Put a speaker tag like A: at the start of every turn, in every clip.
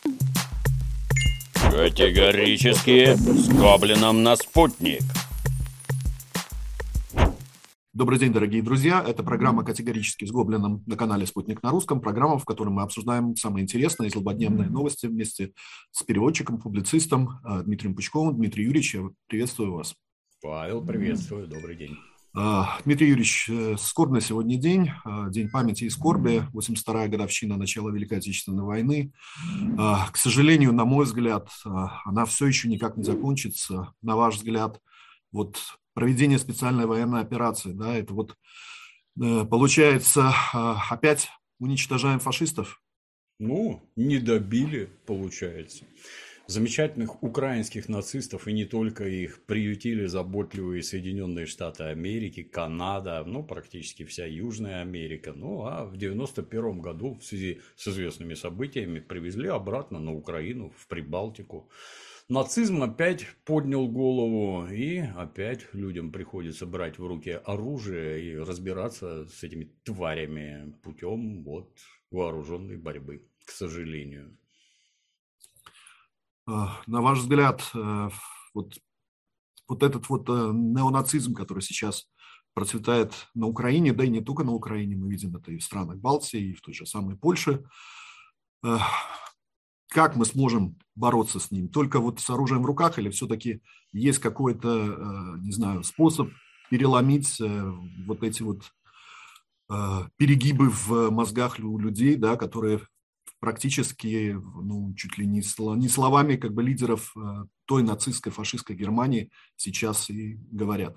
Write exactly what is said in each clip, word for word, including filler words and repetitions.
A: Категорически с Гоблином на спутник.
B: Добрый день, дорогие друзья. Это программа «Категорически с Гоблином» на канале «Спутник на русском». Программа, в которой мы обсуждаем самые интересные и злободневные новости вместе с переводчиком, публицистом Дмитрием Пучковым. Дмитрий Юрьевич, я приветствую вас.
C: Павел, приветствую. Добрый день.
B: Дмитрий Юрьевич, скорбный сегодня день, день памяти и скорби, восемьдесят вторая годовщина начала Великой Отечественной войны. К сожалению, на мой взгляд, она все еще никак не закончится. На ваш взгляд, вот проведение специальной военной операции, да, это вот получается опять уничтожаем фашистов?
C: Ну, не добили, получается. Замечательных украинских нацистов, и не только их, приютили заботливые Соединенные Штаты Америки, Канада, ну, практически вся Южная Америка. Ну, а в девяносто первом году в связи с известными событиями привезли обратно на Украину, в Прибалтику. Нацизм опять поднял голову, и опять людям приходится брать в руки оружие и разбираться с этими тварями путем вот вооруженной борьбы, к сожалению.
B: На ваш взгляд, вот, вот этот вот неонацизм, который сейчас процветает на Украине, да и не только на Украине, мы видим это и в странах Балтии, и в той же самой Польше, как мы сможем бороться с ним? Только вот с оружием в руках или все-таки есть какой-то, не знаю, способ переломить вот эти вот перегибы в мозгах у людей, да, которые практически, ну, чуть ли не, не словами как бы лидеров той нацистской, фашистской Германии сейчас и говорят?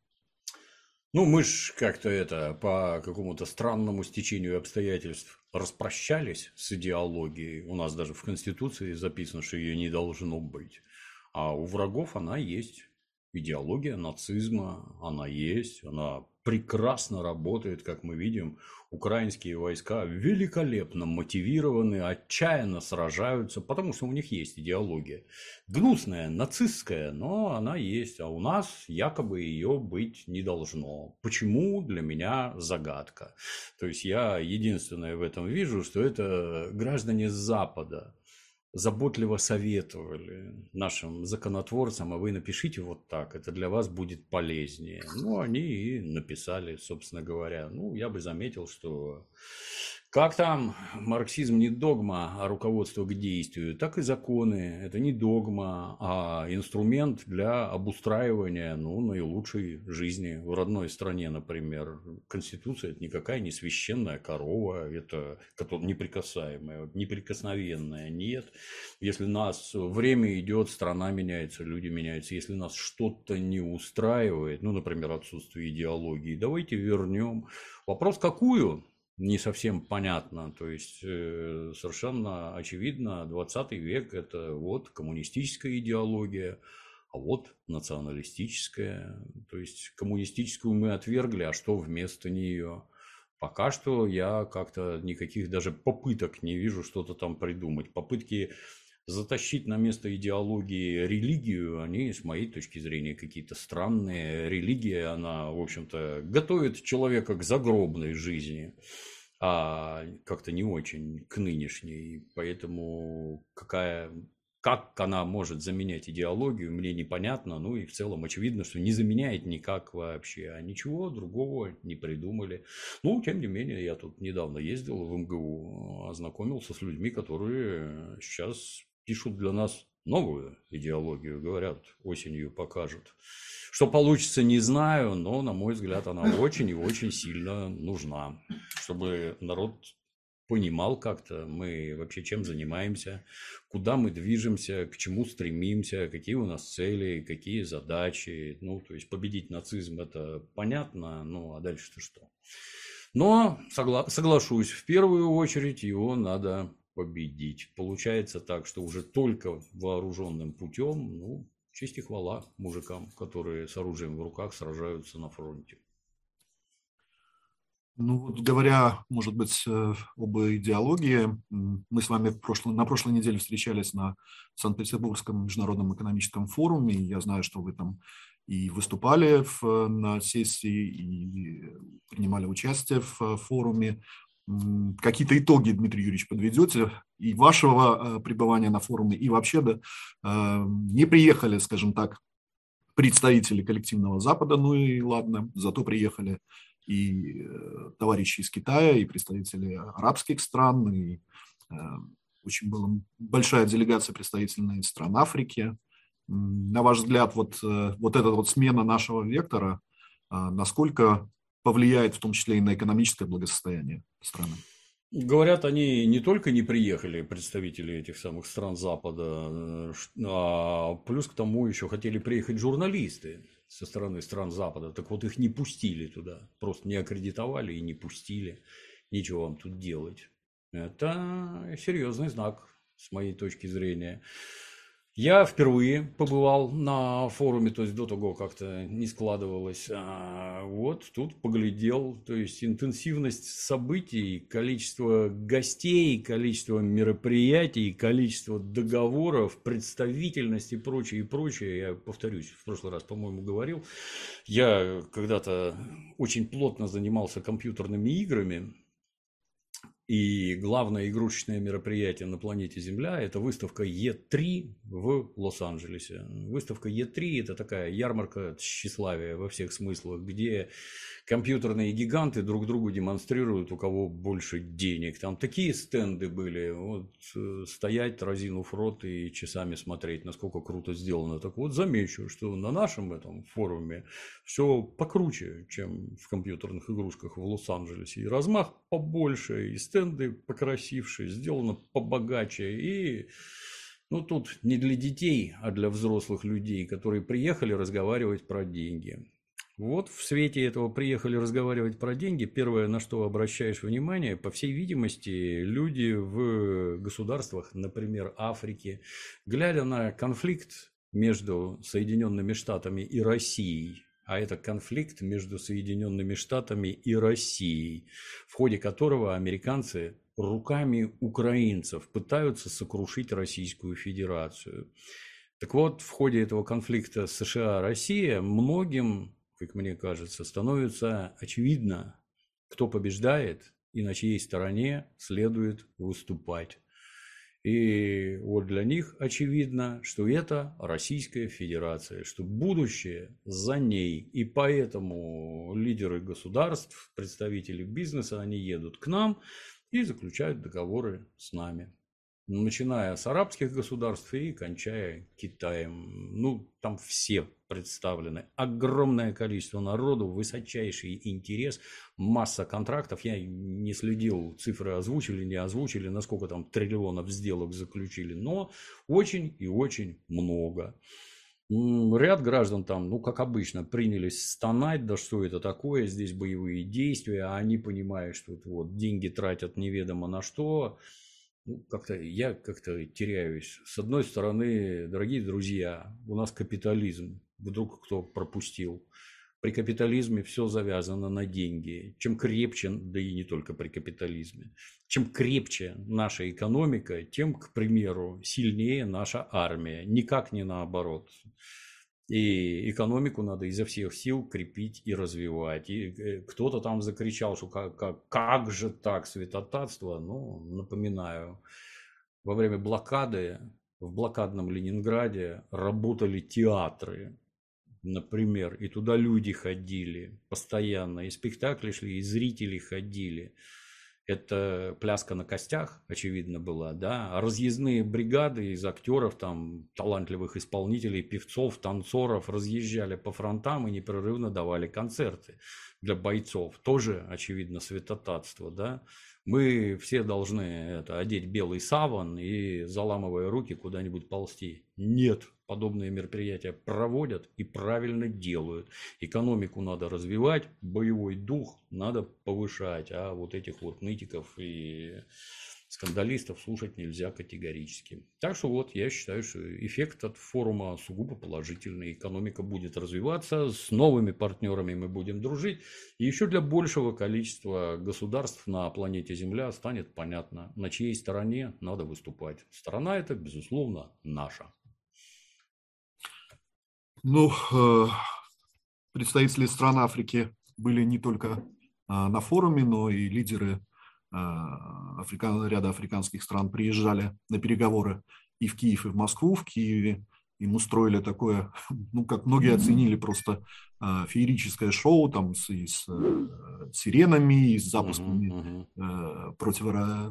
C: Ну, мы ж как-то это по какому-то странному стечению обстоятельств распрощались с идеологией. У нас даже в Конституции записано, что ее не должно быть. А у врагов она есть. Идеология нацизма, она есть, она прекрасно работает, как мы видим. Украинские войска великолепно мотивированы, отчаянно сражаются, потому что у них есть идеология. Гнусная, нацистская, но она есть, а у нас якобы ее быть не должно. Почему, для меня загадка. То есть я единственное в этом вижу, что это граждане Запада заботливо советовали нашим законотворцам, а вы напишите вот так, это для вас будет полезнее. Ну, они и написали, собственно говоря. Ну, я бы заметил, что как там марксизм не догма, а руководство к действию, так и законы. Это не догма, а инструмент для обустраивания, ну, наилучшей жизни в родной стране, например. Конституция – это никакая не священная корова, это неприкасаемая, неприкосновенная. Нет. Если нас время идет, страна меняется, люди меняются. Если нас что-то не устраивает, ну, например, отсутствие идеологии, давайте вернем. Вопрос какую? Не совсем понятно. То есть э, совершенно очевидно, двадцатый век – это вот коммунистическая идеология, а вот националистическая. То есть коммунистическую мы отвергли, а что вместо нее? Пока что я как-то никаких даже попыток не вижу что-то там придумать. Попытки затащить на место идеологии религию, они, с моей точки зрения, какие-то странные. Религия, она, в общем-то, готовит человека к загробной жизни, а как-то не очень к нынешней. Поэтому какая... Как она может заменять идеологию, мне непонятно. Ну и в целом очевидно, что не заменяет никак вообще. А ничего другого не придумали. Ну, тем не менее, я тут недавно ездил в эм гэ у, ознакомился с людьми, которые сейчас пишут для нас новую идеологию. Говорят, осенью покажут. Что получится, не знаю, но, на мой взгляд, она очень и очень сильно нужна. Чтобы народ понимал как-то, мы вообще чем занимаемся, куда мы движемся, к чему стремимся, какие у нас цели, какие задачи. Ну, то есть победить нацизм — это понятно, ну а дальше-то что? Но согла- соглашусь, в первую очередь его надо победить. Получается так, что уже только вооруженным путем, ну, честь и хвала мужикам, которые с оружием в руках сражаются на фронте.
B: Ну, вот говоря, может быть, об идеологии, мы с вами в прошлой, на прошлой неделе встречались на Санкт-Петербургском международном экономическом форуме. Я знаю, что вы там и выступали в, на сессии, и принимали участие в форуме. какие-то итоги, Дмитрий Юрьевич, подведете и вашего пребывания на форуме, и вообще, да, не приехали, скажем так, представители коллективного Запада, ну и ладно, зато приехали и товарищи из Китая, и представители арабских стран, и очень была большая делегация представительная из стран Африки. На ваш взгляд, вот, вот эта вот смена нашего вектора, насколько повлияет в том числе и на экономическое благосостояние страны?
C: Говорят, они не только не приехали, представители этих самых стран Запада, а плюс к тому еще хотели приехать журналисты со стороны стран Запада. Так вот, их не пустили туда. Просто не аккредитовали и не пустили. Нечего вам тут делать. Это серьезный знак, с моей точки зрения. Я впервые побывал на форуме, то есть до того как-то не складывалось. А вот тут поглядел, то есть интенсивность событий, количество гостей, количество мероприятий, количество договоров, представительность и прочее, и прочее. Я повторюсь, в прошлый раз, по-моему, говорил, я когда-то очень плотно занимался компьютерными играми. И главное игрушечное мероприятие на планете Земля – это выставка и три в Лос-Анджелесе. Выставка и три – это такая ярмарка тщеславия во всех смыслах, где компьютерные гиганты друг другу демонстрируют, у кого больше денег. Там такие стенды были, вот, стоять, разинув рот и часами смотреть, насколько круто сделано. Так вот, замечу, что на нашем этом форуме все покруче, чем в компьютерных игрушках в Лос-Анджелесе. И размах побольше, и стенды покрасившие, сделано побогаче. И ну, тут не для детей, а для взрослых людей, которые приехали разговаривать про деньги. Вот в свете этого приехали разговаривать про деньги. Первое, на что обращаешь внимание, по всей видимости, люди в государствах, например, Африки, глядя на конфликт между Соединенными Штатами и Россией, а это конфликт между Соединенными Штатами и Россией, в ходе которого американцы руками украинцев пытаются сокрушить Российскую Федерацию. Так вот, в ходе этого конфликта США-Россия многим, как мне кажется, становится очевидно, кто побеждает и на чьей стороне следует выступать. И вот для них очевидно, что это Российская Федерация, что будущее за ней. И поэтому лидеры государств, представители бизнеса, они едут к нам и заключают договоры с нами. Начиная с арабских государств и кончая Китаем. Ну, там все представлены. Огромное количество народу, высочайший интерес, масса контрактов. Я не следил, цифры озвучили, не озвучили, насколько там триллионов сделок заключили, но очень и очень много. Ряд граждан там, ну, как обычно, принялись стонать, да что это такое, здесь боевые действия, а они понимают, что вот деньги тратят неведомо на что. Ну, как-то я как-то теряюсь. С одной стороны, дорогие друзья, у нас капитализм. Вдруг кто пропустил. При капитализме все завязано на деньги. Чем крепче, да и не только при капитализме, чем крепче наша экономика, тем, к примеру, сильнее наша армия. Никак не наоборот. И экономику надо изо всех сил крепить и развивать. И кто-то там закричал, что как, как, как же так, святотатство. Ну, напоминаю, во время блокады в блокадном Ленинграде работали театры, например, и туда люди ходили постоянно, и спектакли шли, и зрители ходили. Это пляска на костях, очевидно, была, да, а разъездные бригады из актеров, там, талантливых исполнителей, певцов, танцоров разъезжали по фронтам и непрерывно давали концерты для бойцов. Тоже, очевидно, святотатство, да. Мы все должны это, одеть белый саван и, заламывая руки, куда-нибудь ползти. Нет, подобные мероприятия проводят и правильно делают. Экономику надо развивать, боевой дух надо повышать, а вот этих вот нытиков и скандалистов слушать нельзя категорически. Так что вот я считаю, что эффект от форума сугубо положительный. Экономика будет развиваться, с новыми партнерами мы будем дружить. И еще для большего количества государств на планете Земля станет понятно, на чьей стороне надо выступать. Сторона эта, безусловно, наша.
B: Ну, представители стран Африки были не только на форуме, но и лидеры африкан, ряда африканских стран приезжали на переговоры и в Киев, и в Москву. В Киеве им устроили такое, ну, как многие оценили, просто э, феерическое шоу там с, и с э, сиренами, и с запусками
C: Мгм,
B: э, противора...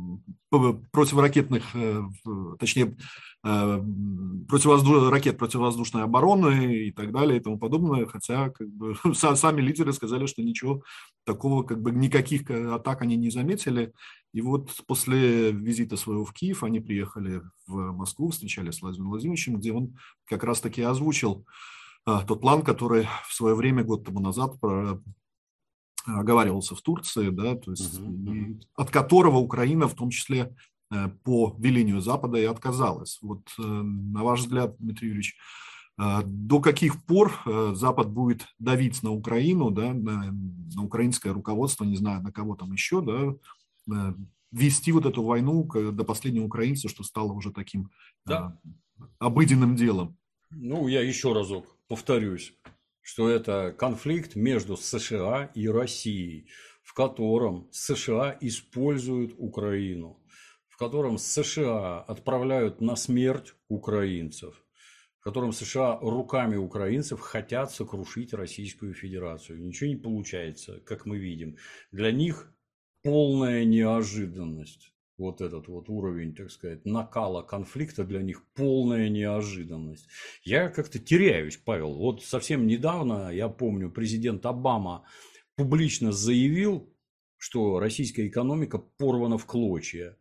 B: противоракетных, э, точнее, э, противовозду... ракет противовоздушной обороны и так далее и тому подобное. Хотя как бы, сами лидеры сказали, что ничего такого, как бы никаких атак они не заметили. И вот после визита своего в Киев они приехали в Москву, встречались с Владимиром Владимировичем, где он как раз-таки озвучил а, тот план, который в свое время, год тому назад, про, оговаривался в Турции, да, то есть,
C: мгм,
B: и
C: мгм.
B: от которого Украина в том числе э, по велению Запада и отказалась. Вот э, на ваш взгляд, Дмитрий Юрьевич, э, до каких пор э, Запад будет давить на Украину, да, на, на украинское руководство, не знаю, на кого там еще, да, э, вести вот эту войну до последнего украинца, что стало уже таким э,
C: Да.
B: обыденным делом?
C: Ну, я еще разок повторюсь, что это конфликт между США и Россией, в котором США используют Украину, в котором США отправляют на смерть украинцев, в котором США руками украинцев хотят сокрушить Российскую Федерацию. Ничего не получается, как мы видим. Для них полная неожиданность. Вот этот вот уровень, так сказать, накала конфликта для них полная неожиданность. Я как-то теряюсь, Павел. Вот совсем недавно, я помню, президент Обама публично заявил, что российская экономика порвана в клочья.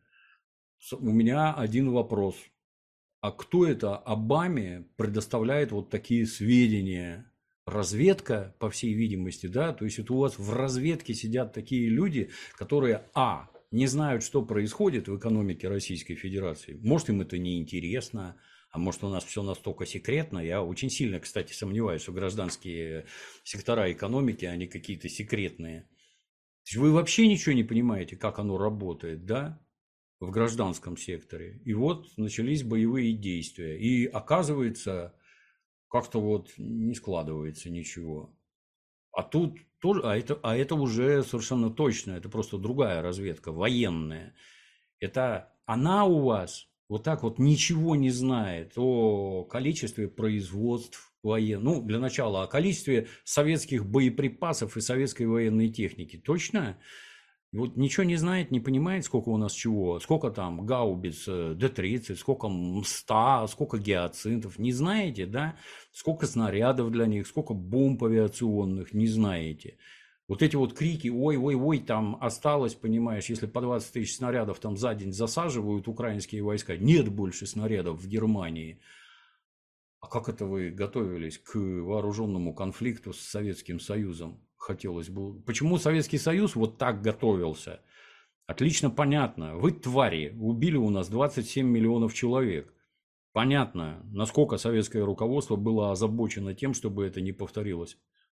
C: У меня один вопрос. А кто это Обаме предоставляет вот такие сведения? Разведка, по всей видимости, да? То есть это у вас в разведке сидят такие люди, которые, а, не знают, что происходит в экономике Российской Федерации. Может, им это не интересно, а может, у нас все настолько секретно. Я очень сильно, кстати, сомневаюсь, что гражданские сектора экономики, они какие-то секретные. То есть вы вообще ничего не понимаете, как оно работает, да? В гражданском секторе. И вот начались боевые действия. И оказывается, как-то вот не складывается ничего. А тут тоже, а это, а это уже совершенно точно, это просто другая разведка, военная. Это она у вас вот так вот ничего не знает о количестве производств военных. Ну, для начала, о количестве советских боеприпасов и советской военной техники. Точно? Вот ничего не знает, не понимает, сколько у нас чего, сколько там гаубиц Д тридцать, сколько МСТА, сколько гиацинтов, не знаете, да? Сколько снарядов для них, сколько бомб авиационных, не знаете. Вот эти вот крики, ой, ой, ой, там осталось, понимаешь, если по двадцать тысяч снарядов там за день засаживают украинские войска, нет больше снарядов в Германии. А как это вы готовились к вооруженному конфликту с Советским Союзом? Хотелось бы. Почему Советский Союз вот так готовился? Отлично понятно. Вы, твари, убили у нас двадцать семь миллионов человек. Понятно, насколько советское руководство было озабочено тем, чтобы это не повторилось.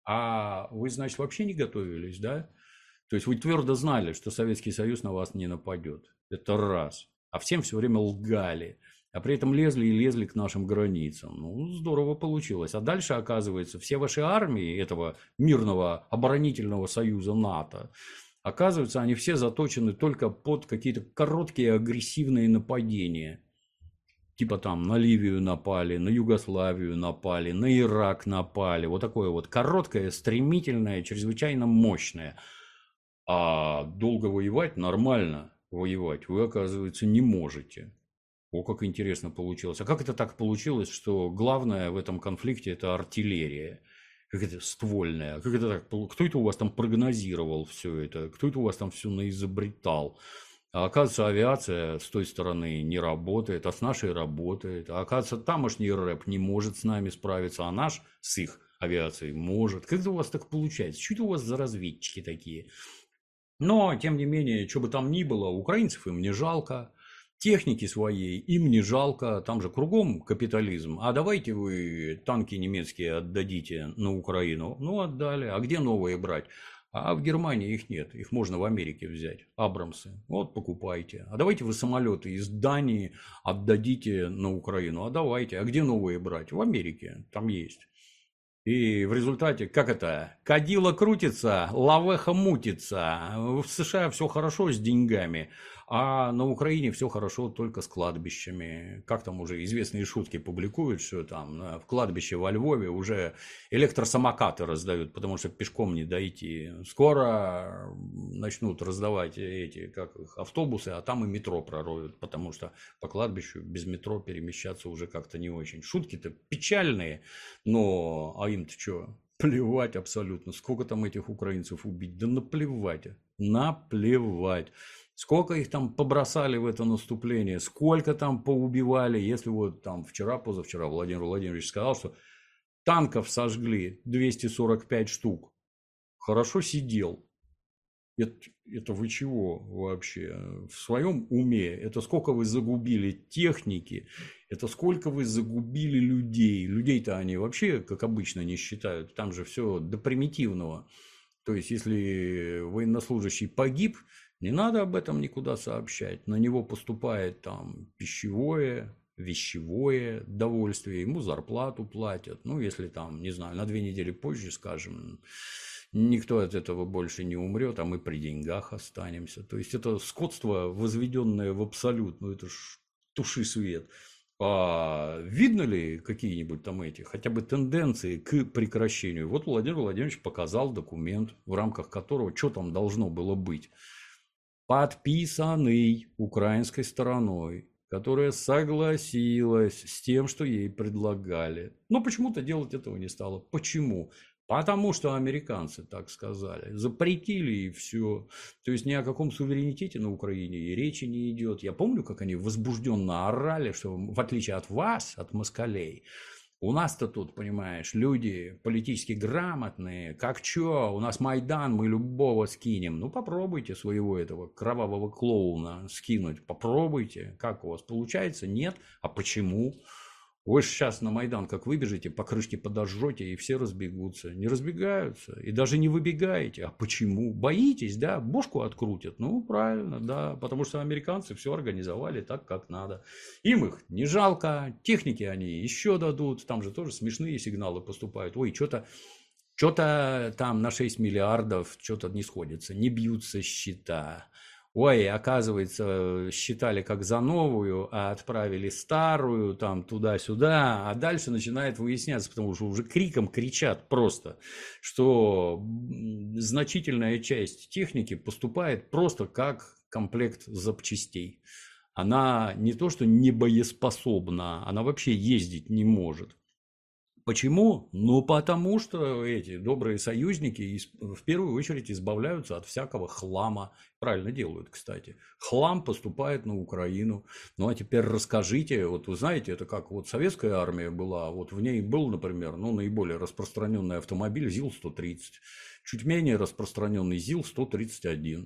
C: А вы, значит, вообще не готовились, да? То есть вы твердо знали, что Советский Союз на вас не нападет. Это раз. А всем все время лгали. А при этом лезли и лезли к нашим границам. Ну, здорово получилось. А дальше, оказывается, все ваши армии этого мирного оборонительного союза НАТО, оказывается, они все заточены только под какие-то короткие агрессивные нападения. Типа там на Ливию напали, на Югославию напали, на Ирак напали. Вот такое вот короткое, стремительное, чрезвычайно мощное. А долго воевать, нормально воевать, вы, оказывается, не можете. О, как интересно получилось. А как это так получилось, что главное в этом конфликте это артиллерия? Как это ствольная? Как это так? Кто это у вас там прогнозировал все это? Кто это у вас там все наизобретал? А оказывается, авиация с той стороны не работает, а с нашей работает. А оказывается, тамошний рэп не может с нами справиться, а наш с их авиацией может. Как это у вас так получается? Что это у вас за разведчики такие? Но, тем не менее, что бы там ни было, украинцев им не жалко, техники своей им не жалко, там же кругом капитализм. А давайте вы танки немецкие отдадите на Украину. Ну, отдали. А где новые брать? А в Германии их нет. Их можно в Америке взять. Абрамсы. Вот, покупайте. А давайте вы самолеты из Дании отдадите на Украину. А давайте. А где новые брать? В Америке. Там есть. И в результате, как это, кадило крутится, лавеха мутится. В США все хорошо с деньгами, а на Украине все хорошо только с кладбищами. Как там уже известные шутки публикуют, что там в кладбище во Львове уже электросамокаты раздают, потому что пешком не дойти. Скоро начнут раздавать эти, как их, автобусы, а там и метро пророют, потому что по кладбищу без метро перемещаться уже как-то не очень. Шутки-то печальные, но а им-то что? Плевать абсолютно. Сколько там этих украинцев убить? Да наплевать. Наплевать. Сколько их там побросали в это наступление, сколько там поубивали. Если вот там вчера, позавчера Владимир Владимирович сказал, что танков сожгли двести сорок пять штук. Хорошо сидел. Это, это вы чего вообще? В своем уме? Это сколько вы загубили техники? Это сколько вы загубили людей? Людей-то они вообще, как обычно, не считают. Там же все до примитивного. То есть, если военнослужащий погиб, не надо об этом никуда сообщать. На него поступает там пищевое, вещевое довольствие, ему зарплату платят. Ну, если там, не знаю, на две недели позже, скажем, никто от этого больше не умрет, а мы при деньгах останемся. То есть, это скотство, возведенное в абсолют. Ну, это ж туши свет. А видно ли какие-нибудь там эти, хотя бы тенденции к прекращению? Вот Владимир Владимирович показал документ, в рамках которого что там должно было быть. Подписанный украинской стороной, которая согласилась с тем, что ей предлагали. Но почему-то делать этого не стала. Почему? Потому что американцы так сказали. Запретили и все. То есть ни о каком суверенитете на Украине и речи не идет. Я помню, как они возбужденно орали, что в отличие от вас, от москалей, у нас-то тут, понимаешь, люди политически грамотные. Как чё? У нас Майдан, мы любого скинем. Ну, попробуйте своего этого кровавого клоуна скинуть. Попробуйте. Как у вас получается? Нет. А почему? Вы же сейчас на Майдан как выбежите, по крышке подожжете, и все разбегутся. Не разбегаются. И даже не выбегаете. А почему? Боитесь, да? Бошку открутят. Ну, правильно, да. Потому что американцы все организовали так, как надо. Им их не жалко. Техники они еще дадут. Там же тоже смешные сигналы поступают. Ой, что-то... Что-то там на шесть миллиардов что-то не сходится, не бьются счета. Ой, оказывается, считали как за новую, а отправили старую, там туда-сюда, а дальше начинает выясняться, потому что уже криком кричат просто, что значительная часть техники поступает просто как комплект запчастей. Она не то, что не боеспособна, она вообще ездить не может. Почему? Ну, потому что эти добрые союзники в первую очередь избавляются от всякого хлама. Правильно делают, кстати. Хлам поступает на Украину. Ну, а теперь расскажите, вот вы знаете, это как вот советская армия была, вот в ней был, например, ну, наиболее распространенный автомобиль ЗИЛ сто тридцать, чуть менее распространенный ЗИЛ сто тридцать один.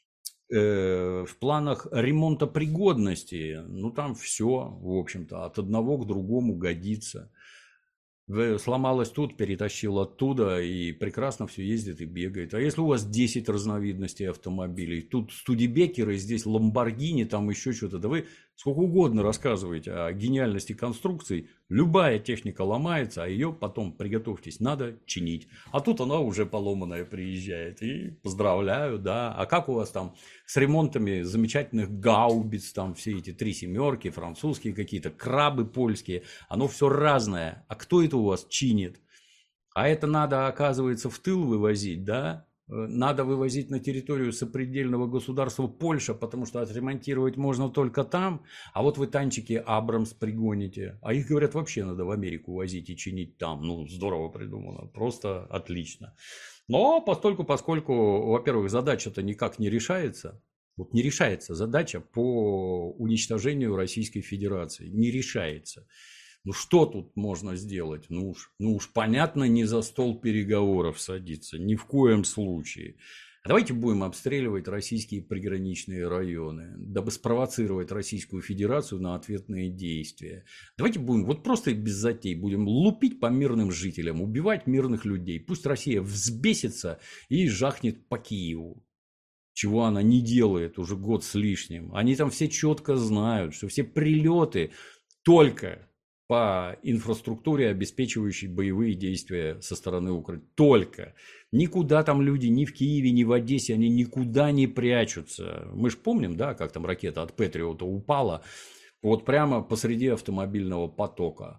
C: В планах ремонта пригодности, ну, там все, в общем-то, от одного к другому годится. Сломалось тут, перетащил оттуда, и прекрасно все ездит и бегает. А если у вас десять разновидностей автомобилей, тут студебекеры, здесь ламборгини, там еще что-то, да вы сколько угодно рассказываете о гениальности конструкций, любая техника ломается, а ее потом, приготовьтесь, надо чинить. А тут она уже поломанная приезжает, и поздравляю, да. А как у вас там с ремонтами замечательных гаубиц, там все эти три семерки, французские какие-то, крабы польские, оно все разное. А кто это у вас чинит? А это надо, оказывается, в тыл вывозить, да? Надо вывозить на территорию сопредельного государства Польша, потому что отремонтировать можно только там, а вот вы танчики Абрамс пригоните, а их, говорят, вообще надо в Америку возить и чинить там. Ну, здорово придумано, просто отлично. Но постольку, поскольку, во-первых, задача-то никак не решается, вот не решается задача по уничтожению Российской Федерации, не решается. Ну, что тут можно сделать? Ну уж, ну уж понятно, не за стол переговоров садиться, ни в коем случае. А давайте будем обстреливать российские приграничные районы, дабы спровоцировать Российскую Федерацию на ответные действия. Давайте будем, вот просто и без затей, будем лупить по мирным жителям, убивать мирных людей. Пусть Россия взбесится и жахнет по Киеву. Чего она не делает уже год с лишним. Они там все четко знают, что все прилеты только по инфраструктуре, обеспечивающей боевые действия со стороны Украины. Только. Никуда там люди, ни в Киеве, ни в Одессе, они никуда не прячутся. Мы же помним, да, как там ракета от Патриота упала вот прямо посреди автомобильного потока.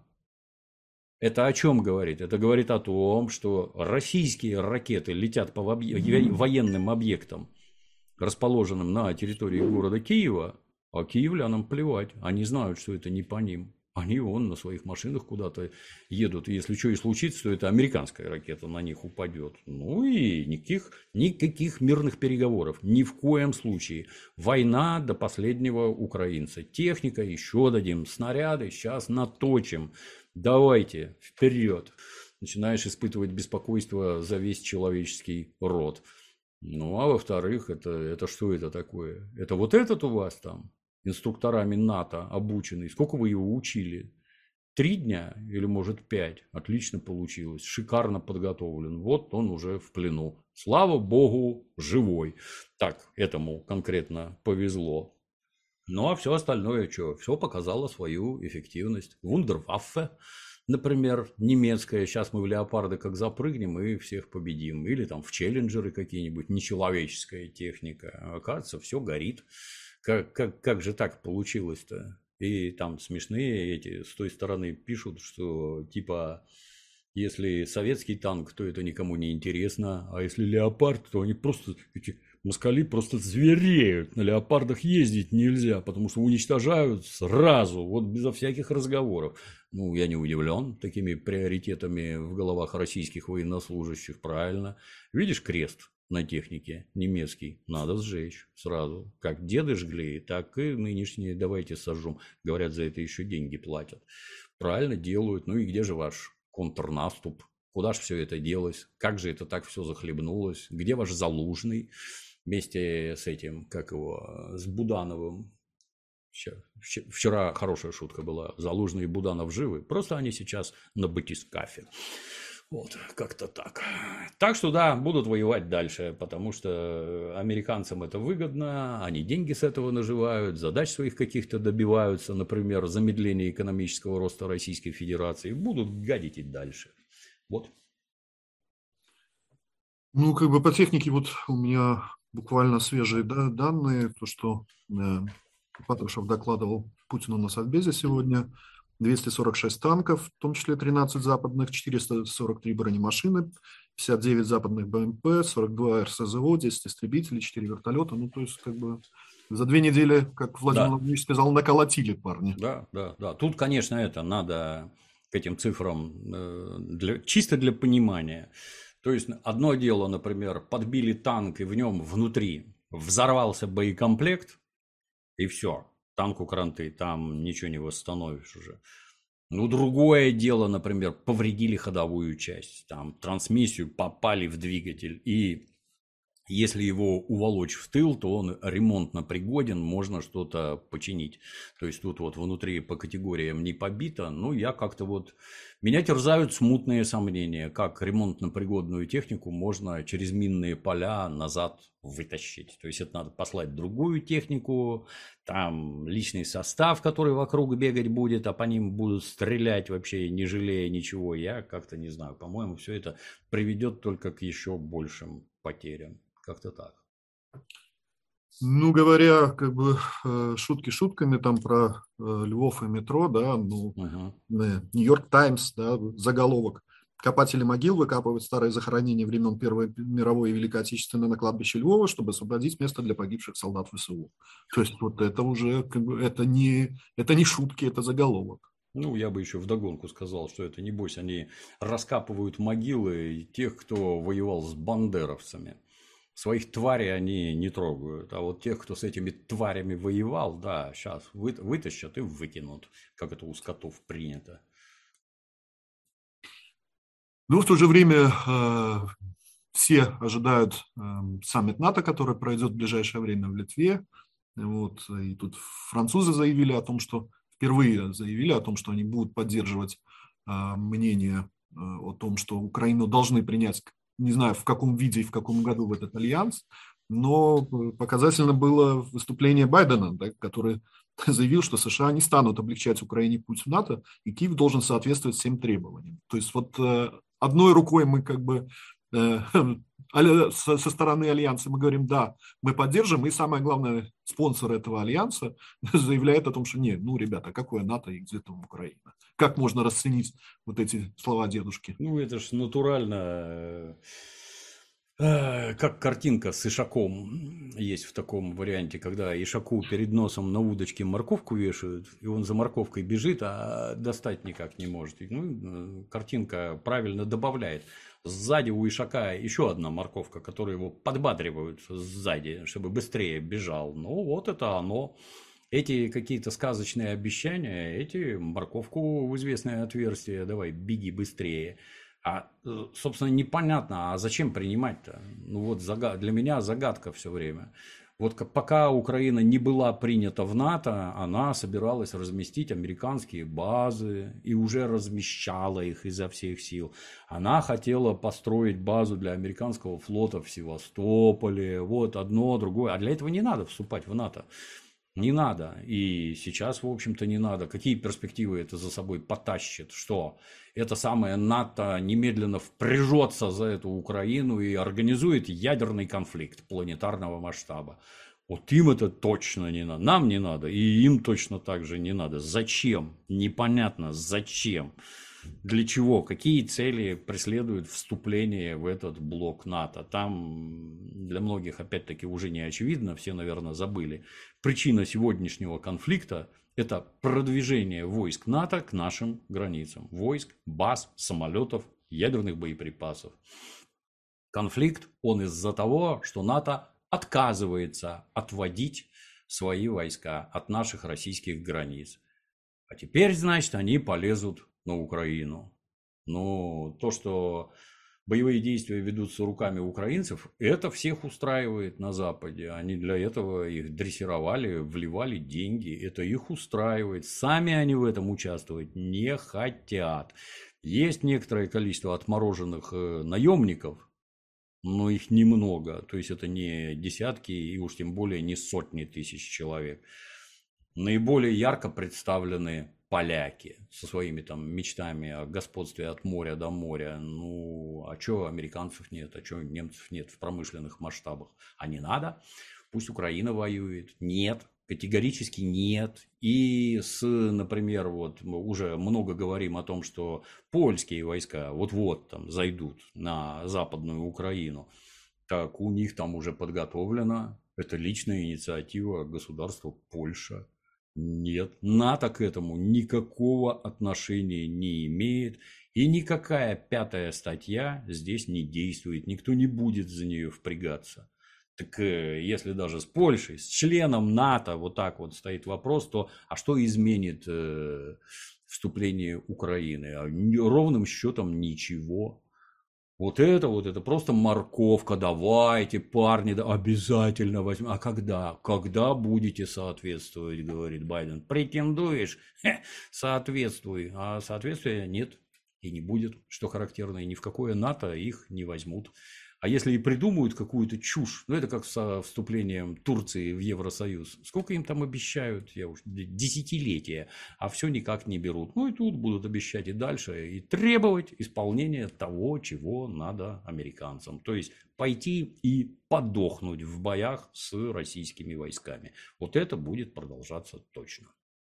C: Это о чем говорит? Это говорит о том, что российские ракеты летят по военным объектам, расположенным на территории города Киева, а киевлянам плевать. Они знают, что это не по ним. Они вон на своих машинах куда-то едут. И если что и случится, то это американская ракета на них упадет. Ну и никаких, никаких мирных переговоров. Ни в коем случае. Война до последнего украинца. Техника еще дадим. Снаряды сейчас наточим. Давайте, вперед. Начинаешь испытывать беспокойство за весь человеческий род. Ну, а во-вторых, это, это что это такое? Это вот этот у вас там, инструкторами НАТО обученный. Сколько вы его учили? Три дня или, может, пять? Отлично получилось. Шикарно подготовлен. Вот он уже в плену. Слава богу, живой. Так, этому конкретно повезло. Ну, а все остальное что? Все показало свою эффективность. Вундерваффе, например, немецкая. Сейчас мы в леопарды как запрыгнем и всех победим. Или там в челленджеры какие-нибудь. Нечеловеческая техника. Оказывается, все горит. Как, как, как же так получилось-то? И там смешные эти с той стороны пишут, что типа... Если советский танк, то это никому не интересно. А если леопард, то они просто... Эти москали просто звереют. На леопардах ездить нельзя, потому что уничтожают сразу, вот безо всяких разговоров. Ну, я не удивлен такими приоритетами в головах российских военнослужащих. Правильно. Видишь крест на технике немецкий? Надо сжечь сразу. Как деды жгли, так и нынешние давайте сожжем. Говорят, за это еще деньги платят. Правильно делают. Ну и где же ваш контрнаступ? Куда же все это делось? Как же это так все захлебнулось? Где ваш Залужный? Вместе с этим, как его, с Будановым. Вчера хорошая шутка была. Залужный и Буданов живы. Просто они сейчас на батискафе. Вот, как-то так. Так что да, будут воевать дальше, потому что американцам это выгодно, они деньги с этого наживают, задач своих каких-то добиваются, например, замедление экономического роста Российской Федерации, будут гадить и дальше. Вот.
B: Ну, как бы по технике вот у меня буквально свежие да, данные, то, что э, Патрушев докладывал Путину на Совбезе сегодня. двести сорок шесть танков, в том числе тринадцать западных, четыреста сорок три бронемашины, пятьдесят девять западных БМП, сорок два РСЗО, десять истребителей, четыре вертолета. Ну, то есть, как бы за две недели, как Владимир
C: да.
B: Владимирович сказал, наколотили парни.
C: Да, да, да. Тут, конечно, это надо к этим цифрам для, чисто для понимания. То есть, одно дело, например, подбили танк, и в нем внутри взорвался боекомплект, и все. Танку кранты, там ничего не восстановишь уже. Ну, другое дело, например, повредили ходовую часть, там трансмиссию, попали в двигатель, и если его уволочь в тыл, то он ремонтно пригоден, можно что-то починить. То есть тут вот внутри по категориям не побито, ну, я как-то вот... Меня терзают смутные сомнения, как ремонтно пригодную технику можно через минные поля назад вытащить. То есть это надо послать другую технику, там личный состав, который вокруг бегать будет, а по ним будут стрелять вообще не жалея ничего. Я как-то не знаю, по-моему, все это приведет только к еще большим потерям. Как-то так.
B: Ну, говоря, как бы шутки шутками там про Львов и метро, да, ну, Нью-Йорк Таймс, да, заголовок. Копатели могил выкапывают старые захоронения времен Первой мировой и Великой Отечественной на кладбище Львова, чтобы освободить место для погибших солдат ВСУ. То есть вот это уже, как бы, это не, это не шутки, это заголовок.
C: Ну, я бы еще вдогонку сказал, что это, небось, они раскапывают могилы тех, кто воевал с бандеровцами. Своих тварей они не трогают, а вот тех, кто с этими тварями воевал, да, сейчас вытащат и выкинут, как это у скотов принято.
B: Ну, в то же время э, все ожидают э, саммит НАТО, который пройдет в ближайшее время в Литве. Вот, и тут французы заявили о том, что впервые заявили о том, что они будут поддерживать э, мнение э, о том, что Украину должны принять, не знаю, в каком виде и в каком году в этот альянс, но показательно было выступление Байдена, да, который заявил, что США не станут облегчать Украине путь в НАТО, и Киев должен соответствовать всем требованиям. То есть вот одной рукой мы как бы со стороны Альянса мы говорим, да, мы поддержим, и самое главное, спонсор этого Альянса заявляет о том, что нет, ну, ребята, какое НАТО и где там Украина? Как можно расценить вот эти слова дедушки?
C: Ну, это ж натурально, как картинка с Ишаком есть в таком варианте, когда Ишаку перед носом на удочке морковку вешают, и он за морковкой бежит, а достать никак не может. Ну, картинка правильно добавляет. Сзади у Ишака еще одна морковка, которую его подбадривают сзади, чтобы быстрее бежал. Ну, вот это оно. Эти какие-то сказочные обещания, эти морковку в известное отверстие, давай, беги быстрее. А, собственно, непонятно, а зачем принимать-то? Ну, вот для меня загадка все время. Вот пока Украина не была принята в НАТО, она собиралась разместить американские базы и уже размещала их изо всех сил. Она хотела построить базу для американского флота в Севастополе. Вот одно, другое. А для этого не надо вступать в НАТО. Не надо. И сейчас, в общем-то, не надо. Какие перспективы это за собой потащит? Что? Это самое НАТО немедленно впряжется за эту Украину и организует ядерный конфликт планетарного масштаба. Вот им это точно не надо. Нам не надо. И им точно так же не надо. Зачем? Непонятно. Зачем? Для чего? Какие цели преследует вступление в этот блок НАТО? Там для многих, опять-таки, уже не очевидно, все, наверное, забыли. Причина сегодняшнего конфликта – это продвижение войск НАТО к нашим границам. Войск, баз, самолетов, ядерных боеприпасов. Конфликт, он из-за того, что НАТО отказывается отводить свои войска от наших российских границ. А теперь, значит, они полезут на Украину. Но то, что боевые действия ведутся руками украинцев, это всех устраивает на Западе. Они для этого их дрессировали, вливали деньги. Это их устраивает. Сами они в этом участвовать не хотят. Есть некоторое количество отмороженных наемников, но их немного. То есть это не десятки и уж тем более не сотни тысяч человек. Наиболее ярко представлены поляки со своими там мечтами о господстве от моря до моря. Ну, а чё американцев нет, а чё немцев нет в промышленных масштабах? А не надо? Пусть Украина воюет. Нет, категорически нет. И с, например, вот мы уже много говорим о том, что польские войска вот-вот там зайдут на Западную Украину. Так у них там уже подготовлено. Это личная инициатива государства Польша. Нет, НАТО к этому никакого отношения не имеет. И никакая пятая статья здесь не действует. Никто не будет за нее впрягаться. Так если даже с Польшей, с членом НАТО вот так вот стоит вопрос, то а что изменит э, вступление Украины? А ровным счетом ничего. Вот это вот, это просто морковка, давайте, парни, да, обязательно возьмем. А когда? Когда будете соответствовать, говорит Байден. Претендуешь? Хе, соответствуй. А соответствия нет и не будет, что характерно, и ни в какое НАТО их не возьмут. А если и придумают какую-то чушь, ну это как со вступлением Турции в Евросоюз, сколько им там обещают, я уж десятилетия, а все никак не берут. Ну и тут будут обещать и дальше, и требовать исполнения того, чего надо американцам. То есть пойти и подохнуть в боях с российскими войсками. Вот это будет продолжаться точно.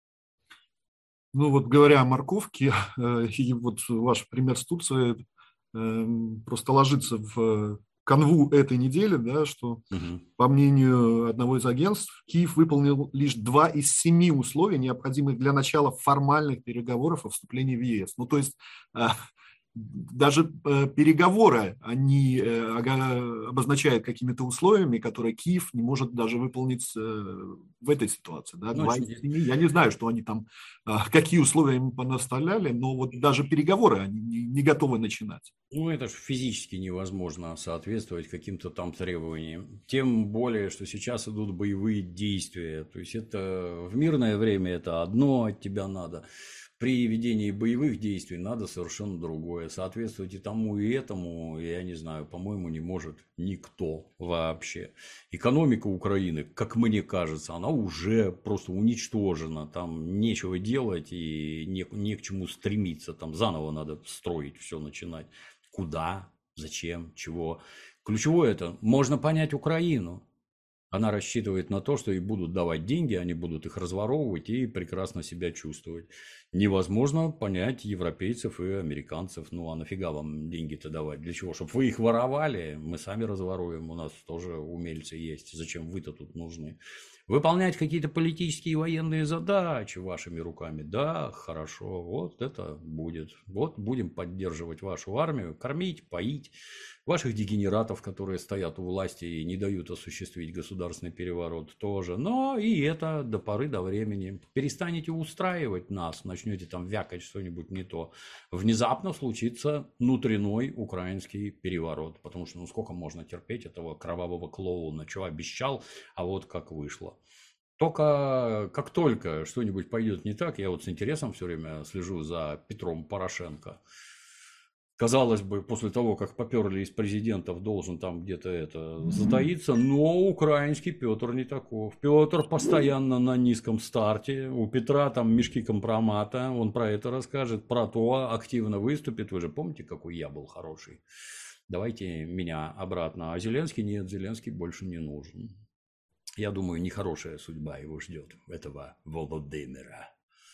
B: Ну вот говоря о морковке, и вот ваш пример с Турцией просто ложится в канву этой недели, да, что, угу. по мнению одного из агентств, Киев выполнил лишь два из семи условий, необходимых для начала формальных переговоров о вступлении в ЕС. Ну, то есть даже переговоры, они обозначают какими-то условиями, которые Киев не может даже выполнить в этой ситуации. Да? два из семи. Я не знаю, что они там, какие условия им понаставляли, но вот даже переговоры они не готовы начинать.
C: Ну, это же физически невозможно соответствовать каким-то там требованиям. Тем более, что сейчас идут боевые действия. То есть это в мирное время это одно от тебя надо. При ведении боевых действий надо совершенно другое. Соответствовать и тому, и этому, я не знаю, по-моему, не может никто вообще. Экономика Украины, как мне кажется, она уже просто уничтожена. Там нечего делать и не, не к чему стремиться. Там заново надо строить, все начинать. Куда, зачем, чего. Ключевое это, можно понять Украину. Она рассчитывает на то, что ей будут давать деньги, они будут их разворовывать и прекрасно себя чувствовать. Невозможно понять европейцев и американцев. Ну, а нафига вам деньги-то давать? Для чего? Чтобы вы их воровали, мы сами разворуем, у нас тоже умельцы есть. Зачем вы-то тут нужны? Выполнять какие-то политические и военные задачи вашими руками. Да, хорошо, вот это будет. Вот будем поддерживать вашу армию, кормить, поить. Ваших дегенератов, которые стоят у власти и не дают осуществить государственный переворот, тоже. Но и это до поры до времени. Перестанете устраивать нас, начнете там вякать что-нибудь не то. Внезапно случится внутренний украинский переворот. Потому что ну сколько можно терпеть этого кровавого клоуна, что обещал, а вот как вышло. Только как только что-нибудь пойдет не так, я вот с интересом все время слежу за Петром Порошенко. Казалось бы, после того, как поперли из президентов, должен там где-то это затаиться, но украинский Петр не таков. Петр постоянно на низком старте, у Петра там мешки компромата, он про это расскажет, про то активно выступит. Вы же помните, какой я был хороший? Давайте меня обратно. А Зеленский нет, Зеленский больше не нужен. Я думаю, нехорошая судьба его ждет, этого Володимира.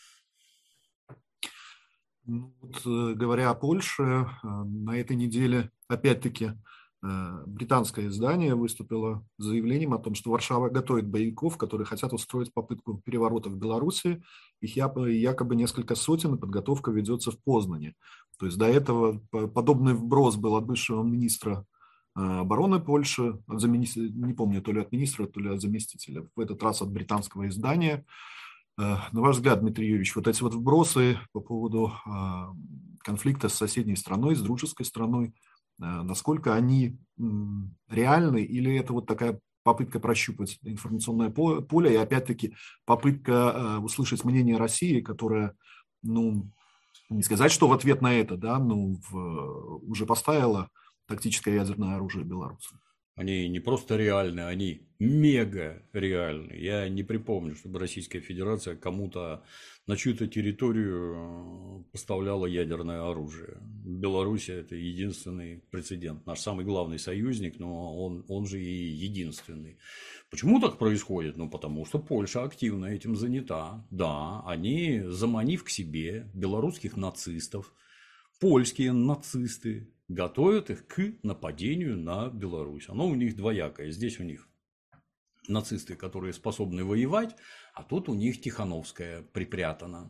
B: Ну, вот, говоря о Польше, на этой неделе, опять-таки, британское издание выступило с заявлением о том, что Варшава готовит боевиков, которые хотят устроить попытку переворота в Беларуси. Их якобы несколько сотен, и подготовка ведется в Познане. То есть до этого подобный вброс был от бывшего министра обороны Польши, от заместителя, не помню, то ли от министра, то ли от заместителя, в этот раз от британского издания. На ваш взгляд, Дмитрий Юрьевич, вот эти вот вбросы по поводу конфликта с соседней страной, с дружеской страной, насколько они реальны, или это вот такая попытка прощупать информационное поле и опять-таки попытка услышать мнение России, которая, ну, не сказать, что в ответ на это, да, ну, в, уже поставила тактическое ядерное оружие Беларуси?
C: Они не просто реальны, они мега реальны. Я не припомню, чтобы Российская Федерация кому-то на чью-то территорию поставляла ядерное оружие. Белоруссия – это единственный прецедент. Наш самый главный союзник, но он, он же и единственный. Почему так происходит? Ну, потому что Польша активно этим занята. Да, они, заманив к себе белорусских нацистов, польские нацисты готовят их к нападению на Беларусь. Оно у них двоякое. Здесь у них нацисты, которые способны воевать, а тут у них Тихановская припрятана.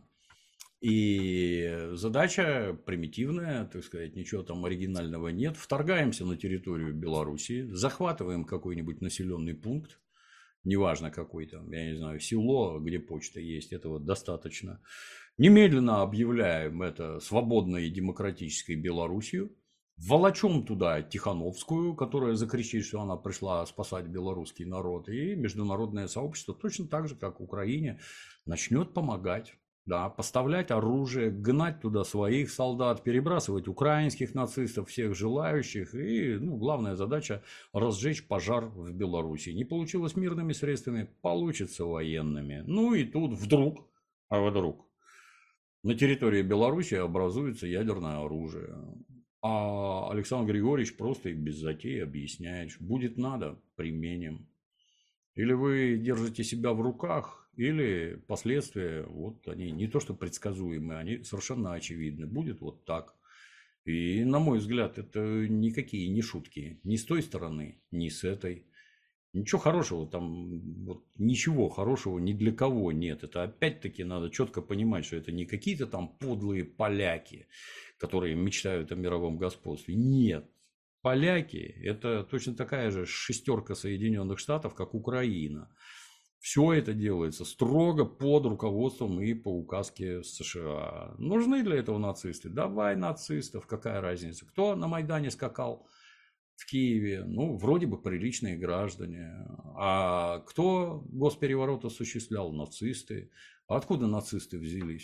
C: И задача примитивная, так сказать, ничего там оригинального нет. Вторгаемся на территорию Беларуси, захватываем какой-нибудь населенный пункт, неважно какой там, я не знаю, село, где почта есть, этого достаточно. Немедленно объявляем это свободной и демократической Белоруссию, волочем туда Тихановскую, которая закричит, что она пришла спасать белорусский народ, и международное сообщество точно так же, как в Украине, начнет помогать. Да, поставлять оружие, гнать туда своих солдат, перебрасывать украинских нацистов, всех желающих. И ну, главная задача – разжечь пожар в Беларуси. Не получилось мирными средствами, получится военными. Ну и тут вдруг, а вдруг, на территории Беларуси образуется ядерное оружие. А Александр Григорьевич просто и без затей объясняет, что будет надо, применим. Или вы держите себя в руках, или последствия, вот они не то что предсказуемые, они совершенно очевидны. Будет вот так. И, на мой взгляд, это никакие не шутки. Ни с той стороны, ни с этой. Ничего хорошего там, вот, ничего хорошего ни для кого нет. Это опять-таки надо четко понимать, что это не какие-то там подлые поляки, которые мечтают о мировом господстве. Нет. Поляки – это точно такая же шестерка Соединенных Штатов, как Украина. Все это делается строго под руководством и по указке США. Нужны для этого нацисты? Давай нацистов, какая разница? Кто на Майдане скакал в Киеве? Ну, вроде бы приличные граждане. А кто госпереворот осуществлял? Нацисты. А откуда нацисты взялись?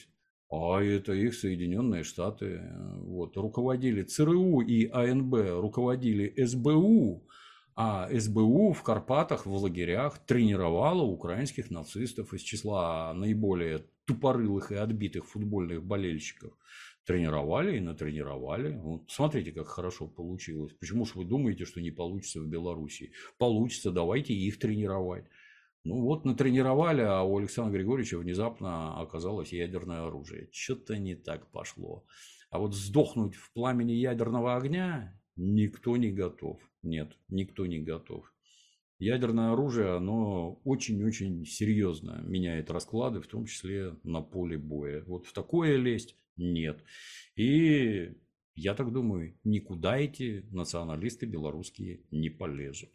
C: А это их Соединенные Штаты. Вот, руководили ЦРУ и АНБ, руководили СБУ, а СБУ в Карпатах, в лагерях тренировала украинских нацистов из числа наиболее тупорылых и отбитых футбольных болельщиков. Тренировали и натренировали. Вот смотрите, как хорошо получилось. Почему же вы думаете, что не получится в Беларуси? Получится, давайте их тренировать. Ну вот, натренировали, а у Александра Григорьевича внезапно оказалось ядерное оружие. Что-то не так пошло. А вот сдохнуть в пламени ядерного огня никто не готов. Нет, никто не готов. Ядерное оружие, оно очень-очень серьезно меняет расклады, в том числе на поле боя. Вот в такое лезть нет. И я так думаю, никуда эти националисты белорусские не полезут.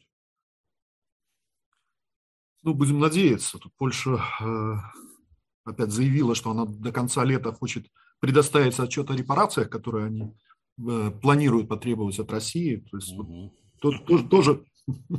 B: Ну, будем надеяться. Тут Польша э, опять заявила, что она до конца лета хочет предоставить отчет о репарациях, которые они э, планируют потребовать от России. То есть угу. вот, тут тоже, тоже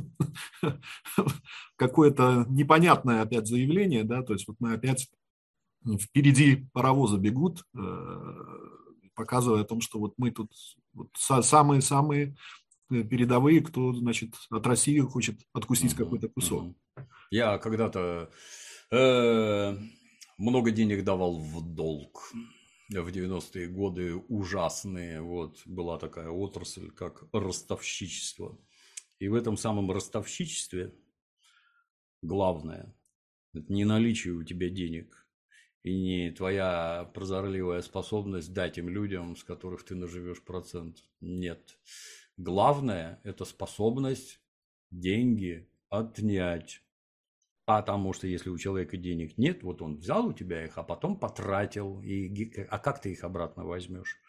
B: какое-то непонятное опять заявление, да, то есть вот мы опять впереди паровоза бегут, э, показывая о том, что вот мы тут вот самые-самые передовые, кто, значит, от России хочет откусить угу, какой-то кусок.
C: Угу. Я когда-то э, много денег давал в долг. В девяностые годы ужасные. Вот была такая отрасль, как ростовщичество. И в этом самом ростовщичестве главное – это не наличие у тебя денег и не твоя прозорливая способность дать им людям, с которых ты наживешь процент. Нет. Главное – это способность деньги отнять. Потому что если у человека денег нет, вот он взял у тебя их, а потом потратил. И, а как ты их обратно возьмешь?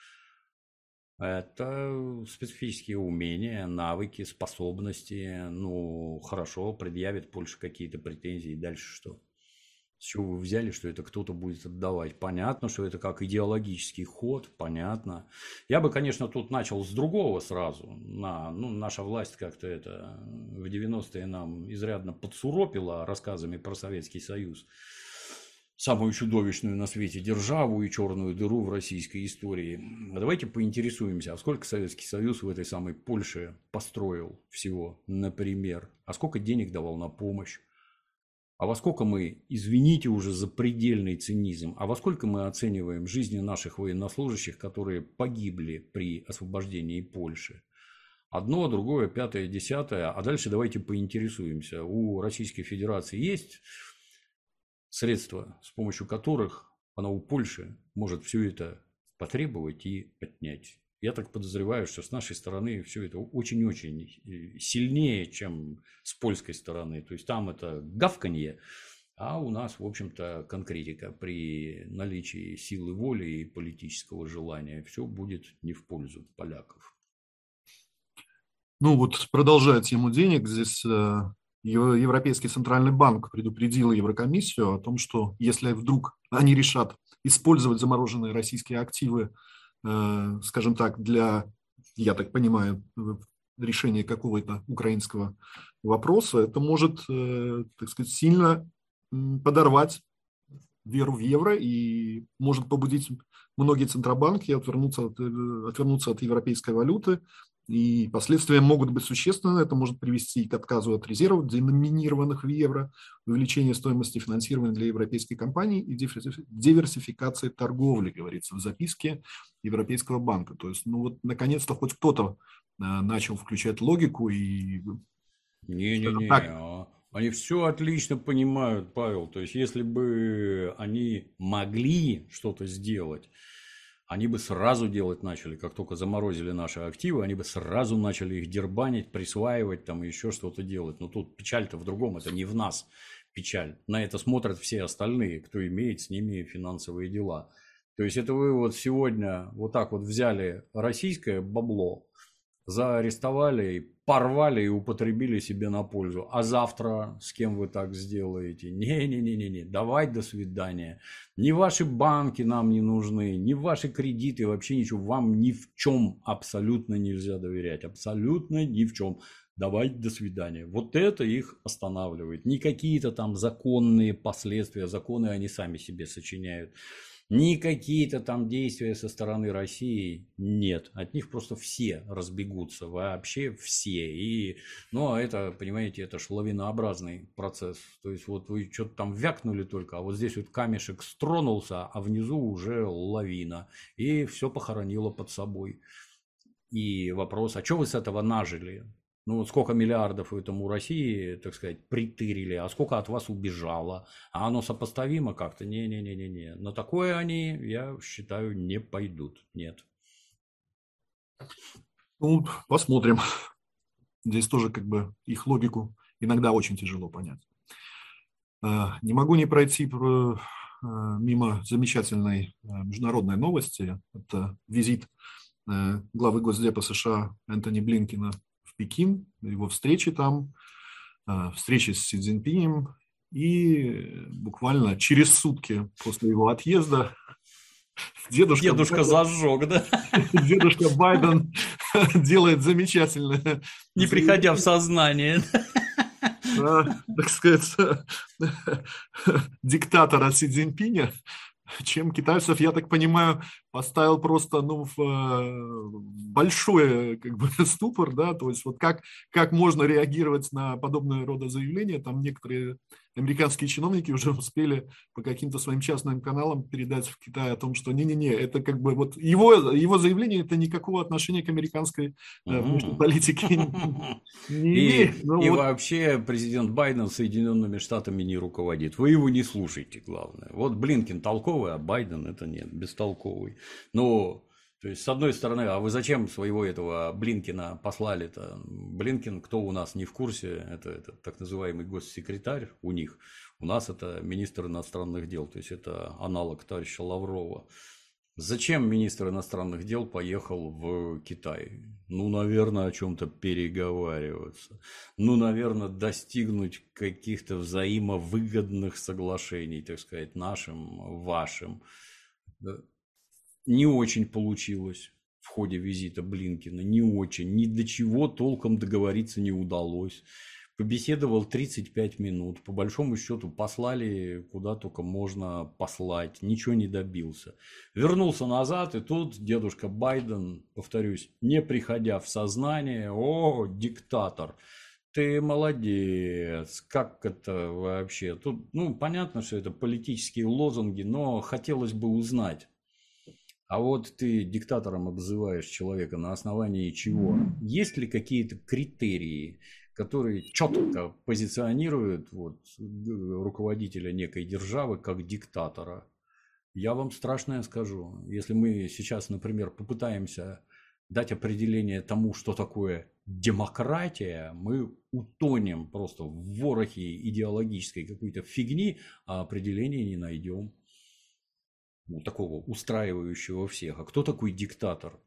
C: Это специфические умения, навыки, способности. Ну, хорошо, предъявит Польша какие-то претензии. Дальше что? С чего вы взяли, что это кто-то будет отдавать? Понятно, что это как идеологический ход, понятно. Я бы, конечно, тут начал с другого сразу. На, ну, наша власть как-то это в девяностые нам изрядно подсуропила рассказами про Советский Союз. Самую чудовищную на свете державу и черную дыру в российской истории. А давайте поинтересуемся, а сколько Советский Союз в этой самой Польше построил всего, например? А сколько денег давал на помощь? А во сколько мы, извините уже за предельный цинизм, а во сколько мы оцениваем жизни наших военнослужащих, которые погибли при освобождении Польши? Одно, другое, пятое, десятое. А дальше давайте поинтересуемся. У Российской Федерации есть средства, с помощью которых она у Польши может все это потребовать и отнять? Я так подозреваю, что с нашей стороны все это очень-очень сильнее, чем с польской стороны. То есть там это гавканье, а у нас, в общем-то, конкретика. При наличии силы воли и политического желания все будет не в пользу поляков.
B: Ну вот, продолжая тему денег, здесь Европейский центральный банк предупредил Еврокомиссию о том, что если вдруг они решат использовать замороженные российские активы, скажем так, для, я так понимаю, решения какого-то украинского вопроса, это может, так сказать, сильно подорвать веру в евро и может побудить многие центробанки отвернуться от, отвернуться от европейской валюты. И последствия могут быть существенны. Это может привести к отказу от резервов, деноминированных в евро, увеличению стоимости финансирования для европейской компании и диверсификации торговли, говорится в записке Европейского банка. То есть, ну вот, наконец-то хоть кто-то начал включать логику и...
C: Не-не-не, они все отлично понимают, Павел. То есть, если бы они могли что-то сделать, они бы сразу делать начали, как только заморозили наши активы, они бы сразу начали их дербанить, присваивать, там еще что-то делать. Но тут печаль-то в другом, это не в нас печаль. На это смотрят все остальные, кто имеет с ними финансовые дела. То есть, это вы вот сегодня вот так вот взяли российское бабло, заарестовали, порвали и употребили себе на пользу. А завтра с кем вы так сделаете? Не-не-не-не, давай до свидания. Ни ваши банки нам не нужны, ни ваши кредиты, вообще ничего. Вам ни в чем абсолютно нельзя доверять. Абсолютно ни в чем. Давай до свидания. Вот это их останавливает. Не какие-то там законные последствия. Законы они сами себе сочиняют. Ни какие-то там действия со стороны России нет. От них просто все разбегутся, вообще все. И, ну, а это, понимаете, это ж лавинообразный процесс. То есть вот вы что-то там вякнули только, а вот здесь вот камешек стронулся, а внизу уже лавина. И все похоронило под собой. И вопрос, а что вы с этого нажили? Ну, вот сколько миллиардов вы этому России, так сказать, притырили, а сколько от вас убежало? А оно сопоставимо как-то? Не-не-не-не-не. На такое они, я считаю, не пойдут. Нет.
B: Ну, посмотрим. Здесь тоже как бы их логику иногда очень тяжело понять. Не могу не пройти мимо замечательной международной новости. Это визит главы Госдепа США Энтони Блинкена в Пекин, его встречи там, встречи с Си Цзиньпинем, и буквально через сутки после его отъезда дедушка,
C: дедушка Байден, зажег, да?
B: Дедушка Байден делает замечательное...
C: Не приходя в сознание.
B: Так сказать, диктатора Си Цзиньпиня, чем китайцев, я так понимаю, поставил просто ну, в большой как бы, ступор, да, то есть вот как, как можно реагировать на подобное рода заявления, там некоторые американские чиновники уже успели по каким-то своим частным каналам передать в Китай о том, что не-не-не, это как бы вот его, его заявление, это никакого отношения к американской внешней политике не имеет.
C: И, и вообще президент Байден Соединенными Штатами не руководит, вы его не слушайте, главное. Вот Блинкен толковый, а Байден это нет, бестолковый. Но, то есть, с одной стороны, а вы зачем своего этого Блинкена послали-то? Блинкен, кто у нас не в курсе, это, это так называемый госсекретарь у них. У нас это министр иностранных дел, то есть, это аналог товарища Лаврова. Зачем министр иностранных дел поехал в Китай? Ну, наверное, о чем-то переговариваться. Ну, наверное, достигнуть каких-то взаимовыгодных соглашений, так сказать, нашим, вашим. Не очень получилось в ходе визита Блинкена, не очень, ни до чего толком договориться не удалось. Побеседовал тридцать пять минут, по большому счету послали куда только можно послать, ничего не добился. Вернулся назад, и тут дедушка Байден, повторюсь, не приходя в сознание, о, диктатор. Ты молодец, как это вообще? Тут, ну, понятно, что это политические лозунги, но хотелось бы узнать. А вот ты диктатором обзываешь человека на основании чего? Есть ли какие-то критерии, которые четко позиционируют вот, руководителя некой державы как диктатора? Я вам страшное скажу. Если мы сейчас, например, попытаемся дать определение тому, что такое демократия, мы утонем просто в ворохе идеологической какой-то фигни, а определения не найдем. Ну, такого устраивающего всех. А кто такой диктатор?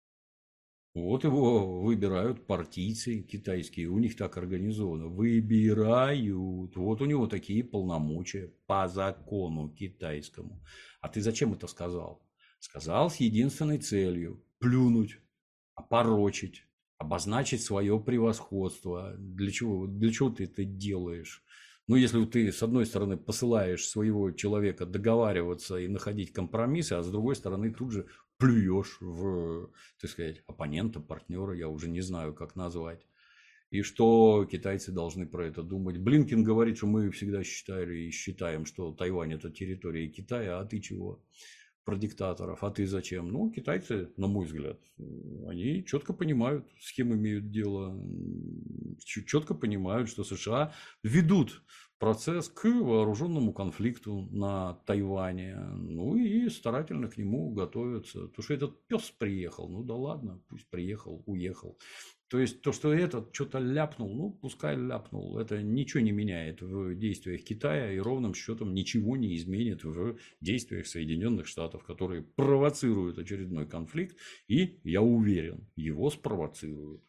C: Вот его выбирают партийцы китайские, у них так организовано. Выбирают. Вот у него такие полномочия по закону китайскому. А ты зачем это сказал? Сказал с единственной целью – плюнуть, опорочить, обозначить свое превосходство. Для чего, для чего ты это делаешь? Ну, если ты, с одной стороны, посылаешь своего человека договариваться и находить компромиссы, а с другой стороны, тут же плюешь в, так сказать, оппонента, партнера, я уже не знаю, как назвать. И что китайцы должны про это думать? Блинкен говорит, что мы всегда считали и считаем, что Тайвань – это территория Китая, а ты чего? Про диктаторов, а ты зачем? Ну, китайцы, на мой взгляд, они четко понимают, с кем имеют дело, четко понимают, что США ведут процесс к вооруженному конфликту на Тайване, ну и старательно к нему готовятся. То, что этот пес приехал, ну да ладно, пусть приехал, уехал. То есть, то, что этот что-то ляпнул, ну, пускай ляпнул. Это ничего не меняет в действиях Китая и ровным счетом ничего не изменит в действиях Соединенных Штатов, которые провоцируют очередной конфликт. И, я уверен, его спровоцируют.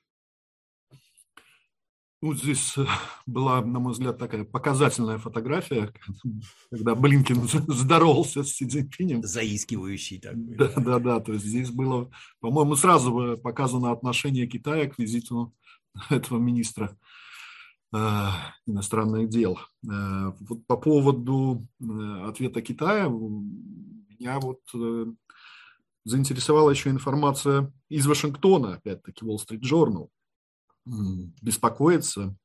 B: Ну, здесь была, на мой взгляд, такая показательная фотография, когда Блинкен здоровался с Си Цзиньпинем.
C: Заискивающий такой.
B: Да, да, да. То есть здесь было, по-моему, сразу показано отношение Китая к визиту этого министра э, иностранных дел. Э, вот по поводу ответа Китая, Меня вот э, заинтересовала еще информация из Вашингтона, опять-таки Wall Street Journal. М, Беспокоится,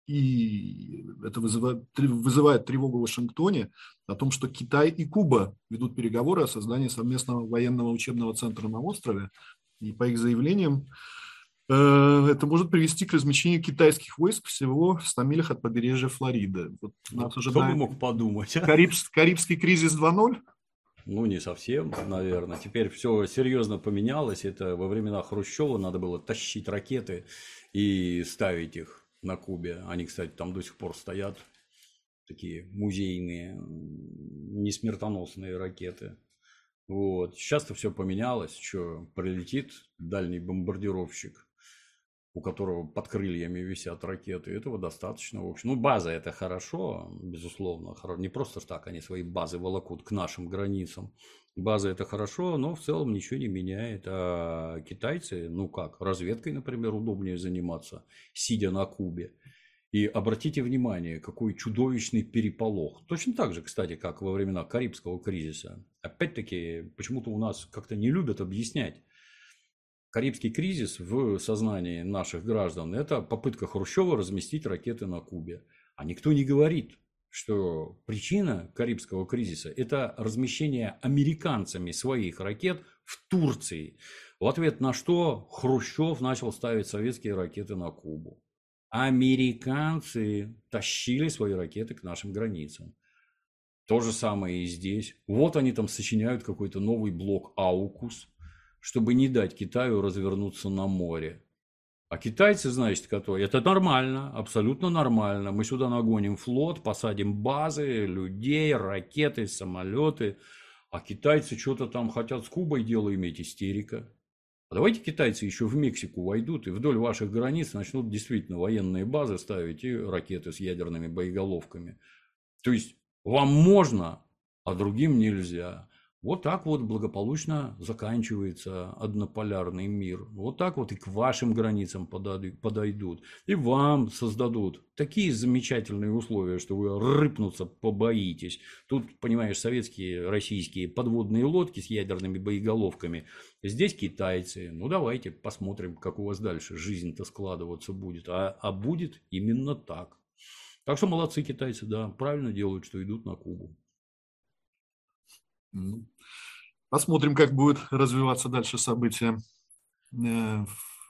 B: и это вызывает, тре- вызывает тревогу в Вашингтоне о том, что Китай и Куба ведут переговоры о создании совместного военного учебного центра на острове. И по их заявлениям, э, это может привести к размещению китайских войск всего в ста милях от побережья Флориды. Вот нас
C: Вот кто бы
B: ожидает
C: мог подумать, а?
B: Карибс- Карибский кризис два ноль.
C: Ну, не совсем, наверное. Теперь все серьезно поменялось. Это во времена Хрущева надо было тащить ракеты и ставить их на Кубе. Они, кстати, там до сих пор стоят. Такие музейные, м, не смертоносные ракеты. Вот. Сейчас-то все поменялось. Что, прилетит дальний бомбардировщик, у которого под крыльями висят ракеты. Этого достаточно, в общем. Ну, база это хорошо, безусловно. хоро- Не просто ж так они свои базы волокут к нашим границам. База это хорошо, но в целом ничего не меняет. А китайцы, ну как, разведкой, например, удобнее заниматься, сидя на Кубе. И обратите внимание, какой чудовищный переполох. Точно так же, кстати, как во времена Карибского кризиса. Опять-таки, почему-то у нас как-то не любят объяснять. Карибский кризис в сознании наших граждан – это попытка Хрущева разместить ракеты на Кубе. А никто не говорит, что причина Карибского кризиса – это размещение американцами своих ракет в Турции. В ответ на что Хрущев начал ставить советские ракеты на Кубу. Американцы тащили свои ракеты к нашим границам. То же самое и здесь. Вот они там сочиняют какой-то новый блок «Аукус», чтобы не дать Китаю развернуться на море. А китайцы, значит, которые... Это нормально, абсолютно нормально. Мы сюда нагоним флот, посадим базы, людей, ракеты, самолеты. А китайцы что-то там хотят с Кубой дело иметь, истерика. А давайте китайцы еще в Мексику войдут и вдоль ваших границ начнут действительно военные базы ставить и ракеты с ядерными боеголовками. То есть вам можно, а другим нельзя. Вот так вот благополучно заканчивается однополярный мир. Вот так вот и к вашим границам подойдут. И вам создадут такие замечательные условия, что вы рыпнуться побоитесь. Тут, понимаешь, советские, российские подводные лодки с ядерными боеголовками. Здесь китайцы. Ну, давайте посмотрим, как у вас дальше жизнь-то складываться будет. А, а будет именно так. Так что молодцы китайцы, да, правильно делают, что идут на Кубу.
B: Ну, посмотрим, как будут развиваться дальше события. Э,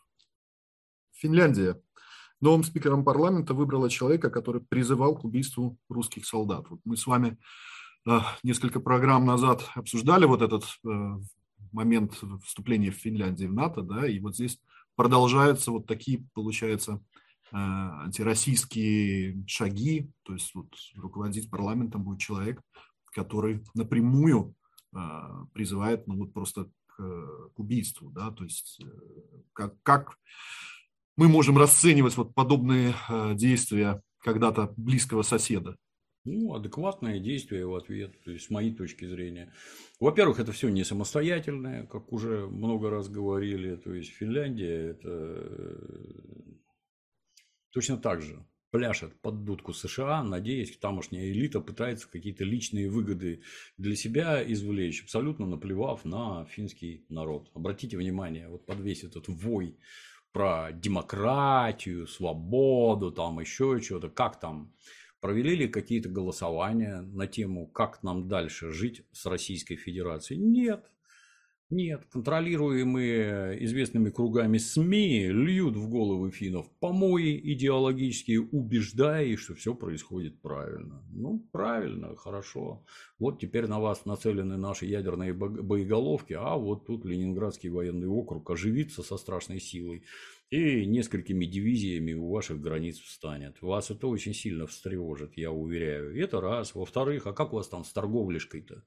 B: Финляндия. Новым спикером парламента выбрала человека, который призывал к убийству русских солдат. Вот мы с вами э, несколько программ назад обсуждали вот этот э, момент вступления в Финляндии в НАТО, да, и вот здесь продолжаются вот такие, получается, э, антироссийские шаги, то есть вот руководить парламентом будет человек, который напрямую э, призывает, ну вот просто к, к убийству, да, то есть э, как, как мы можем расценивать вот подобные э, действия когда-то близкого соседа?
C: Ну, адекватное действие в ответ, то есть с моей точки зрения. Во-первых, это все не самостоятельное, как уже много раз говорили, то есть Финляндия это точно так же пляшет под дудку США, надеясь, тамошняя элита пытается какие-то личные выгоды для себя извлечь, абсолютно наплевав на финский народ. Обратите внимание, вот под весь этот вой про демократию, свободу, там еще что-то, как там, провели ли какие-то голосования на тему, как нам дальше жить с Российской Федерацией? Нет. Нет, контролируемые известными кругами СМИ льют в головы финнов помои идеологические, убеждая их, что все происходит правильно. Ну, правильно, хорошо. Вот теперь на вас нацелены наши ядерные боеголовки, а вот тут Ленинградский военный округ оживится со страшной силой и несколькими дивизиями у ваших границ встанет. Вас это очень сильно встревожит, я уверяю. И это раз. Во-вторых, а как у вас там с торговлишкой-то?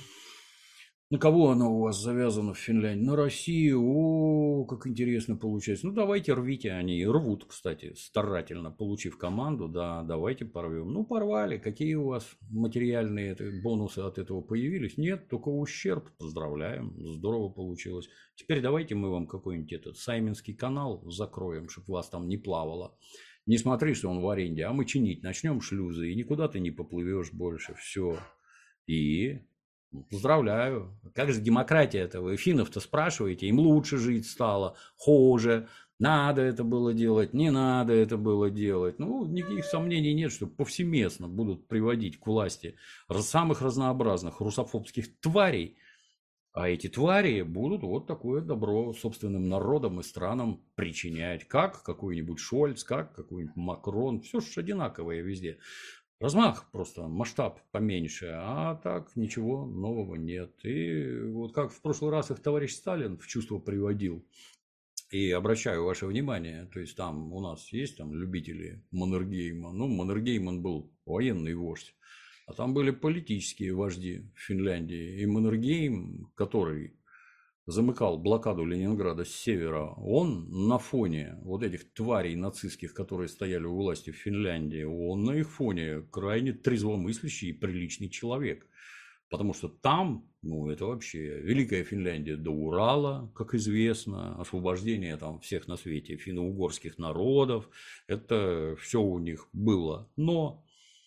C: На кого она у вас завязана в Финляндии? На Россию. О, как интересно получается. Ну, давайте рвите. Они рвут, кстати, старательно, получив команду. Да, давайте порвем. Ну, порвали. Какие у вас материальные бонусы от этого появились? Нет, только ущерб. Поздравляем. Здорово получилось. Теперь давайте мы вам какой-нибудь этот Сайминский канал закроем, чтобы вас там не плавало. Не смотри, что он в аренде, а мы чинить начнем шлюзы, и никуда ты не поплывешь больше. Все. И... Поздравляю. Как же демократия это? Вы финнов-то спрашиваете, им лучше жить стало, хуже. Надо это было делать, не надо это было делать. Ну, никаких сомнений нет, что повсеместно будут приводить к власти самых разнообразных русофобских тварей. А эти твари будут вот такое добро собственным народам и странам причинять. Как какой-нибудь Шольц, как какой-нибудь Макрон. Все же одинаковое везде. Размах просто, масштаб поменьше, а так ничего нового нет. И вот как в прошлый раз их товарищ Сталин в чувство приводил, и обращаю ваше внимание, то есть там у нас есть там любители Маннергейма, ну Маннергейм он был военный вождь, а там были политические вожди в Финляндии, и Маннергейм, который замыкал блокаду Ленинграда с севера, он на фоне вот этих тварей нацистских, которые стояли у власти в Финляндии, он на их фоне крайне трезвомыслящий и приличный человек. Потому что там, ну, это вообще Великая Финляндия до Урала, как известно, освобождение там всех на свете финно-угорских народов, это все у них было. Но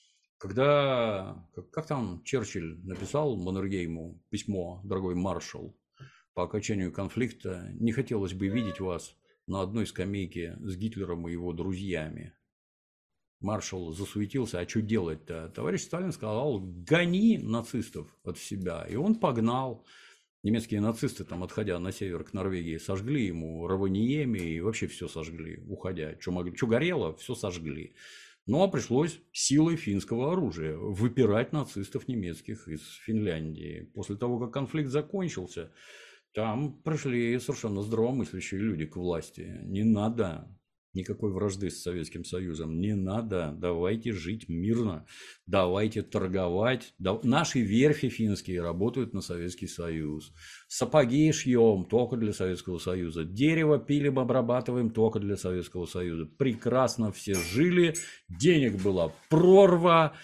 C: когда, как, как там Черчилль написал Маннергейму письмо, дорогой маршал, по окончанию конфликта не хотелось бы видеть вас на одной скамейке с Гитлером и его друзьями. Маршал засуетился, а что делать-то? Товарищ Сталин сказал, гони нацистов от себя. И он погнал. Немецкие нацисты, там, отходя на север к Норвегии, сожгли ему Равониеми и вообще все сожгли, уходя. Что могли, что горело, все сожгли. Ну, а пришлось силой финского оружия выпирать нацистов немецких из Финляндии. После того, как конфликт закончился, там пришли совершенно здравомыслящие люди к власти. Не надо никакой вражды с Советским Союзом, не надо, давайте жить мирно, давайте торговать. Да... Наши верфи финские работают на Советский Союз. Сапоги шьем только для Советского Союза. Дерево пилим, обрабатываем только для Советского Союза. Прекрасно все жили, денег была прорва.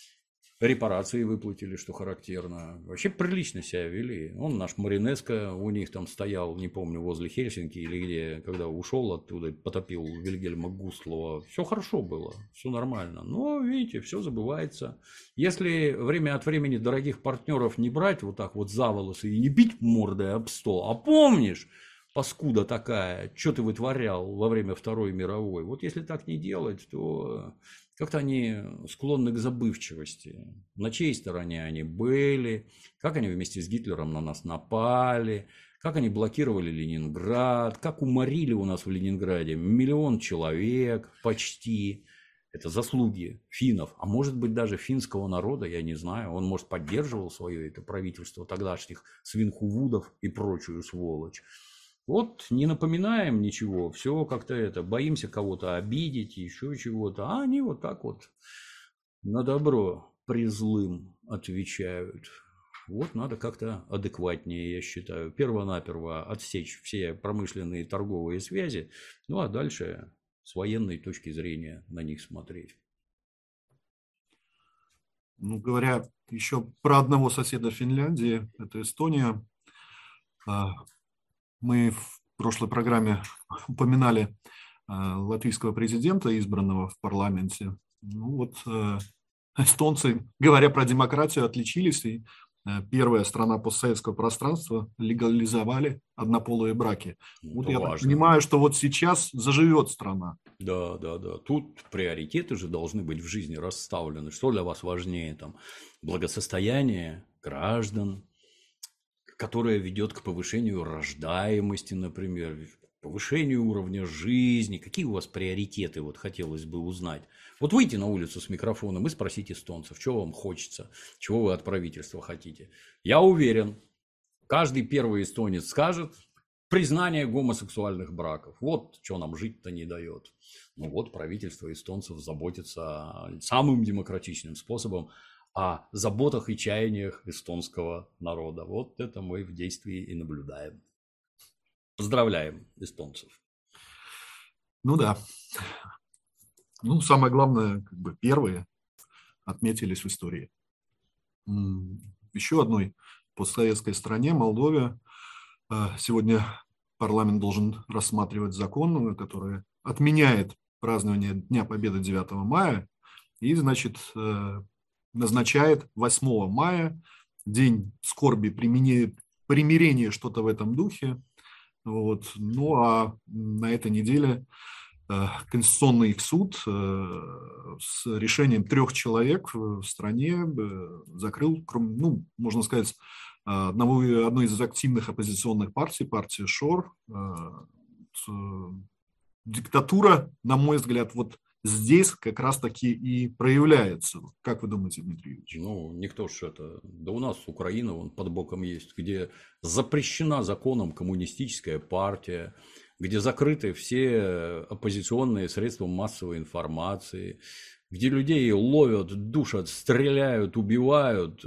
C: Репарации выплатили, что характерно. Вообще прилично себя вели. Он наш Маринеско, у них там стоял, не помню, возле Хельсинки или где, когда ушел оттуда, потопил Вильгельма Густлова. Все хорошо было, все нормально. Но, видите, все забывается. Если время от времени дорогих партнеров не брать вот так вот за волосы и не бить мордой об стол, а помнишь, паскуда такая, что ты вытворял во время Второй мировой. Вот если так не делать, то как-то они склонны к забывчивости. На чьей стороне они были, как они вместе с Гитлером на нас напали, как они блокировали Ленинград, как уморили у нас в Ленинграде миллион человек почти. Это заслуги финнов, а может быть даже финского народа, я не знаю. Он, может, поддерживал свое это правительство тогдашних свинхувудов и прочую сволочь. Вот не напоминаем ничего, все как-то это, боимся кого-то обидеть, еще чего-то, а они вот так вот на добро при злым отвечают. Вот надо как-то адекватнее, я считаю, перво-наперво отсечь все промышленные торговые связи, ну а дальше с военной точки зрения на них смотреть.
B: Ну, говоря еще про одного соседа Финляндии, это Эстония. Мы в прошлой программе упоминали э, латвийского президента, избранного в парламенте. Ну вот э, эстонцы, говоря про демократию, отличились, и э, первая страна постсоветского пространства легализовали однополые браки. Это вот я так понимаю, что вот сейчас заживет страна.
C: Да, да, да. Тут приоритеты же должны быть в жизни расставлены. Что для вас важнее? Там, благосостояние граждан, которая ведет к повышению рождаемости, например, повышению уровня жизни. Какие у вас приоритеты, вот хотелось бы узнать. Вот выйти на улицу с микрофоном и спросить эстонцев, чего вам хочется, чего вы от правительства хотите. Я уверен, каждый первый эстонец скажет признание гомосексуальных браков. Вот что нам жить-то не дает. Ну вот правительство эстонцев заботится самым демократичным способом о заботах и чаяниях эстонского народа. Вот это мы в действии и наблюдаем. Поздравляем эстонцев.
B: Ну да. Ну, самое главное, как бы первые отметились в истории. Еще одной постсоветской стране, Молдове, сегодня парламент должен рассматривать закон, который отменяет празднование Дня Победы девятого мая и, значит, назначает восьмого мая день скорби, примирения, что-то в этом духе. Вот. Ну, а на этой неделе Конституционный суд с решением трех человек в стране закрыл, ну, можно сказать, одного, одной из активных оппозиционных партий, партия ШОР. Диктатура, на мой взгляд, вот здесь как раз-таки и проявляется. Как вы думаете, Дмитрий Юрьевич?
C: Ну, никто ж это... Да у нас Украина вон под боком есть, где запрещена законом коммунистическая партия, где закрыты все оппозиционные средства массовой информации, где людей ловят, душат, стреляют, убивают.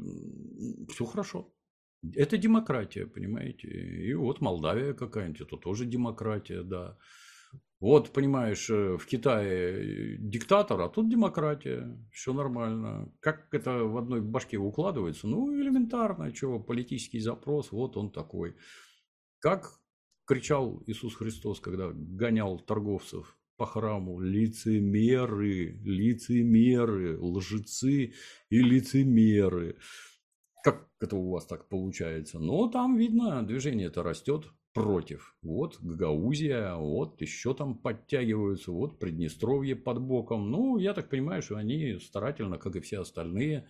C: Все хорошо. Это демократия, понимаете? И вот Молдавия какая-нибудь, это тоже демократия, да. Вот, понимаешь, в Китае диктатор, а тут демократия, все нормально. Как это в одной башке укладывается? Ну, элементарно, чего, политический запрос, вот он такой. Как кричал Иисус Христос, когда гонял торговцев по храму: лицемеры, лицемеры, лжецы и лицемеры. Как это у вас так получается? Ну, там видно, движение-то растет против. Вот Гагаузия, вот еще там подтягиваются, вот Приднестровье под боком. Ну, я так понимаю, что они старательно, как и все остальные,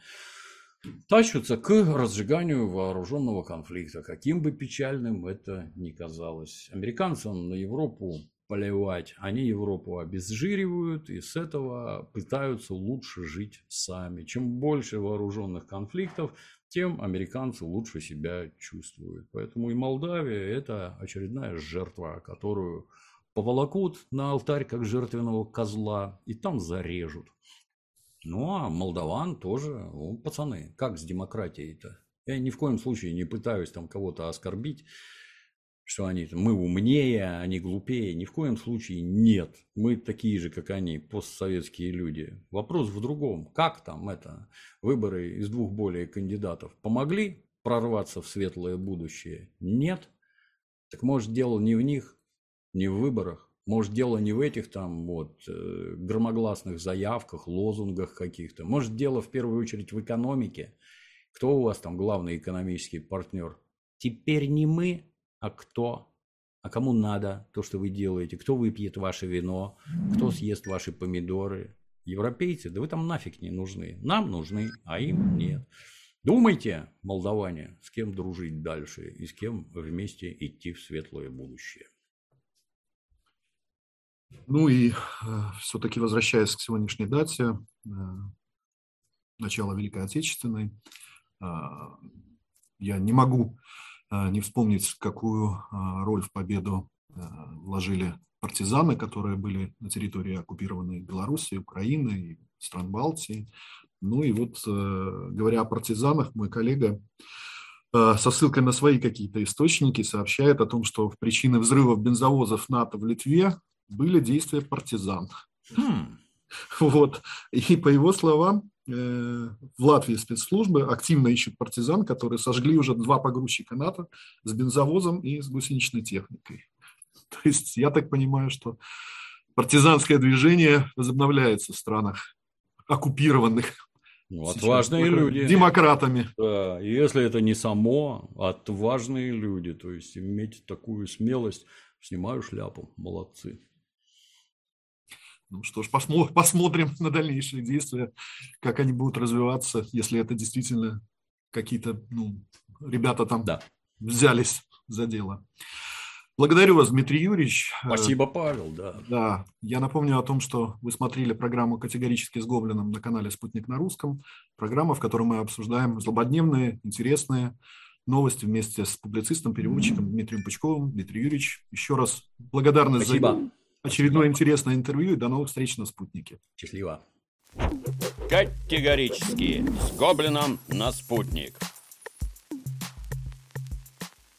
C: тащатся к разжиганию вооруженного конфликта, каким бы печальным это ни казалось. Американцам на Европу плевать, они Европу обезжиривают и с этого пытаются лучше жить сами. Чем больше вооруженных конфликтов, тем американцы лучше себя чувствуют. Поэтому и Молдавия – это очередная жертва, которую поволокут на алтарь как жертвенного козла и там зарежут. Ну, а молдаван тоже, ну, пацаны, как с демократией-то? Я ни в коем случае не пытаюсь там кого-то оскорбить, что они, мы умнее, они глупее. Ни в коем случае нет. Мы такие же, как они, постсоветские люди. Вопрос в другом. Как там это, выборы из двух более кандидатов помогли прорваться в светлое будущее? Нет. Так может, дело не в них, не в выборах. Может, дело не в этих там вот громогласных заявках, лозунгах каких-то. Может, дело в первую очередь в экономике. Кто у вас там главный экономический партнер? Теперь не мы, а кто? А кому надо то, что вы делаете? Кто выпьет ваше вино? Кто съест ваши помидоры? Европейцы? Да вы там нафиг не нужны. Нам нужны, а им нет. Думайте, молдаване, с кем дружить дальше и с кем вместе идти в светлое будущее.
B: Ну и э, все-таки возвращаясь к сегодняшней дате, э, начала Великой Отечественной, э, я не могу э, не вспомнить, какую э, роль в победу э, вложили партизаны, которые были на территории оккупированной Белоруссии, Украины и стран Балтии. Ну и вот, э, говоря о партизанах, мой коллега э, со ссылкой на свои какие-то источники сообщает о том, что в причины взрывов бензовозов НАТО в Литве были действия партизан.
C: Хм.
B: Вот. И по его словам, э, в Латвии спецслужбы активно ищут партизан, которые сожгли уже два погрузчика НАТО с бензовозом и с гусеничной техникой. То есть я так понимаю, что партизанское движение возобновляется в странах оккупированных.
C: Ну, отважные люди.
B: Демократами.
C: Да, если это не само, а отважные люди. То есть иметь такую смелость, снимаю шляпу. Молодцы.
B: Ну что ж, посмотрим на дальнейшие действия, как они будут развиваться, если это действительно какие-то, ну, ребята там да. взялись за дело. Благодарю вас, Дмитрий Юрьевич.
C: Спасибо, Павел. Да.
B: Да. Я напомню о том, что вы смотрели программу «Категорически с Гоблиным» на канале «Спутник на русском». Программа, в которой мы обсуждаем злободневные, интересные новости вместе с публицистом, переводчиком Дмитрием Пучковым. Дмитрий Юрьевич, еще раз благодарность
C: Спасибо.
B: за очередное Спасибо. Интересное интервью и до новых встреч на «Спутнике».
C: Счастливо.
A: Категорически с Гоблином на «Спутник».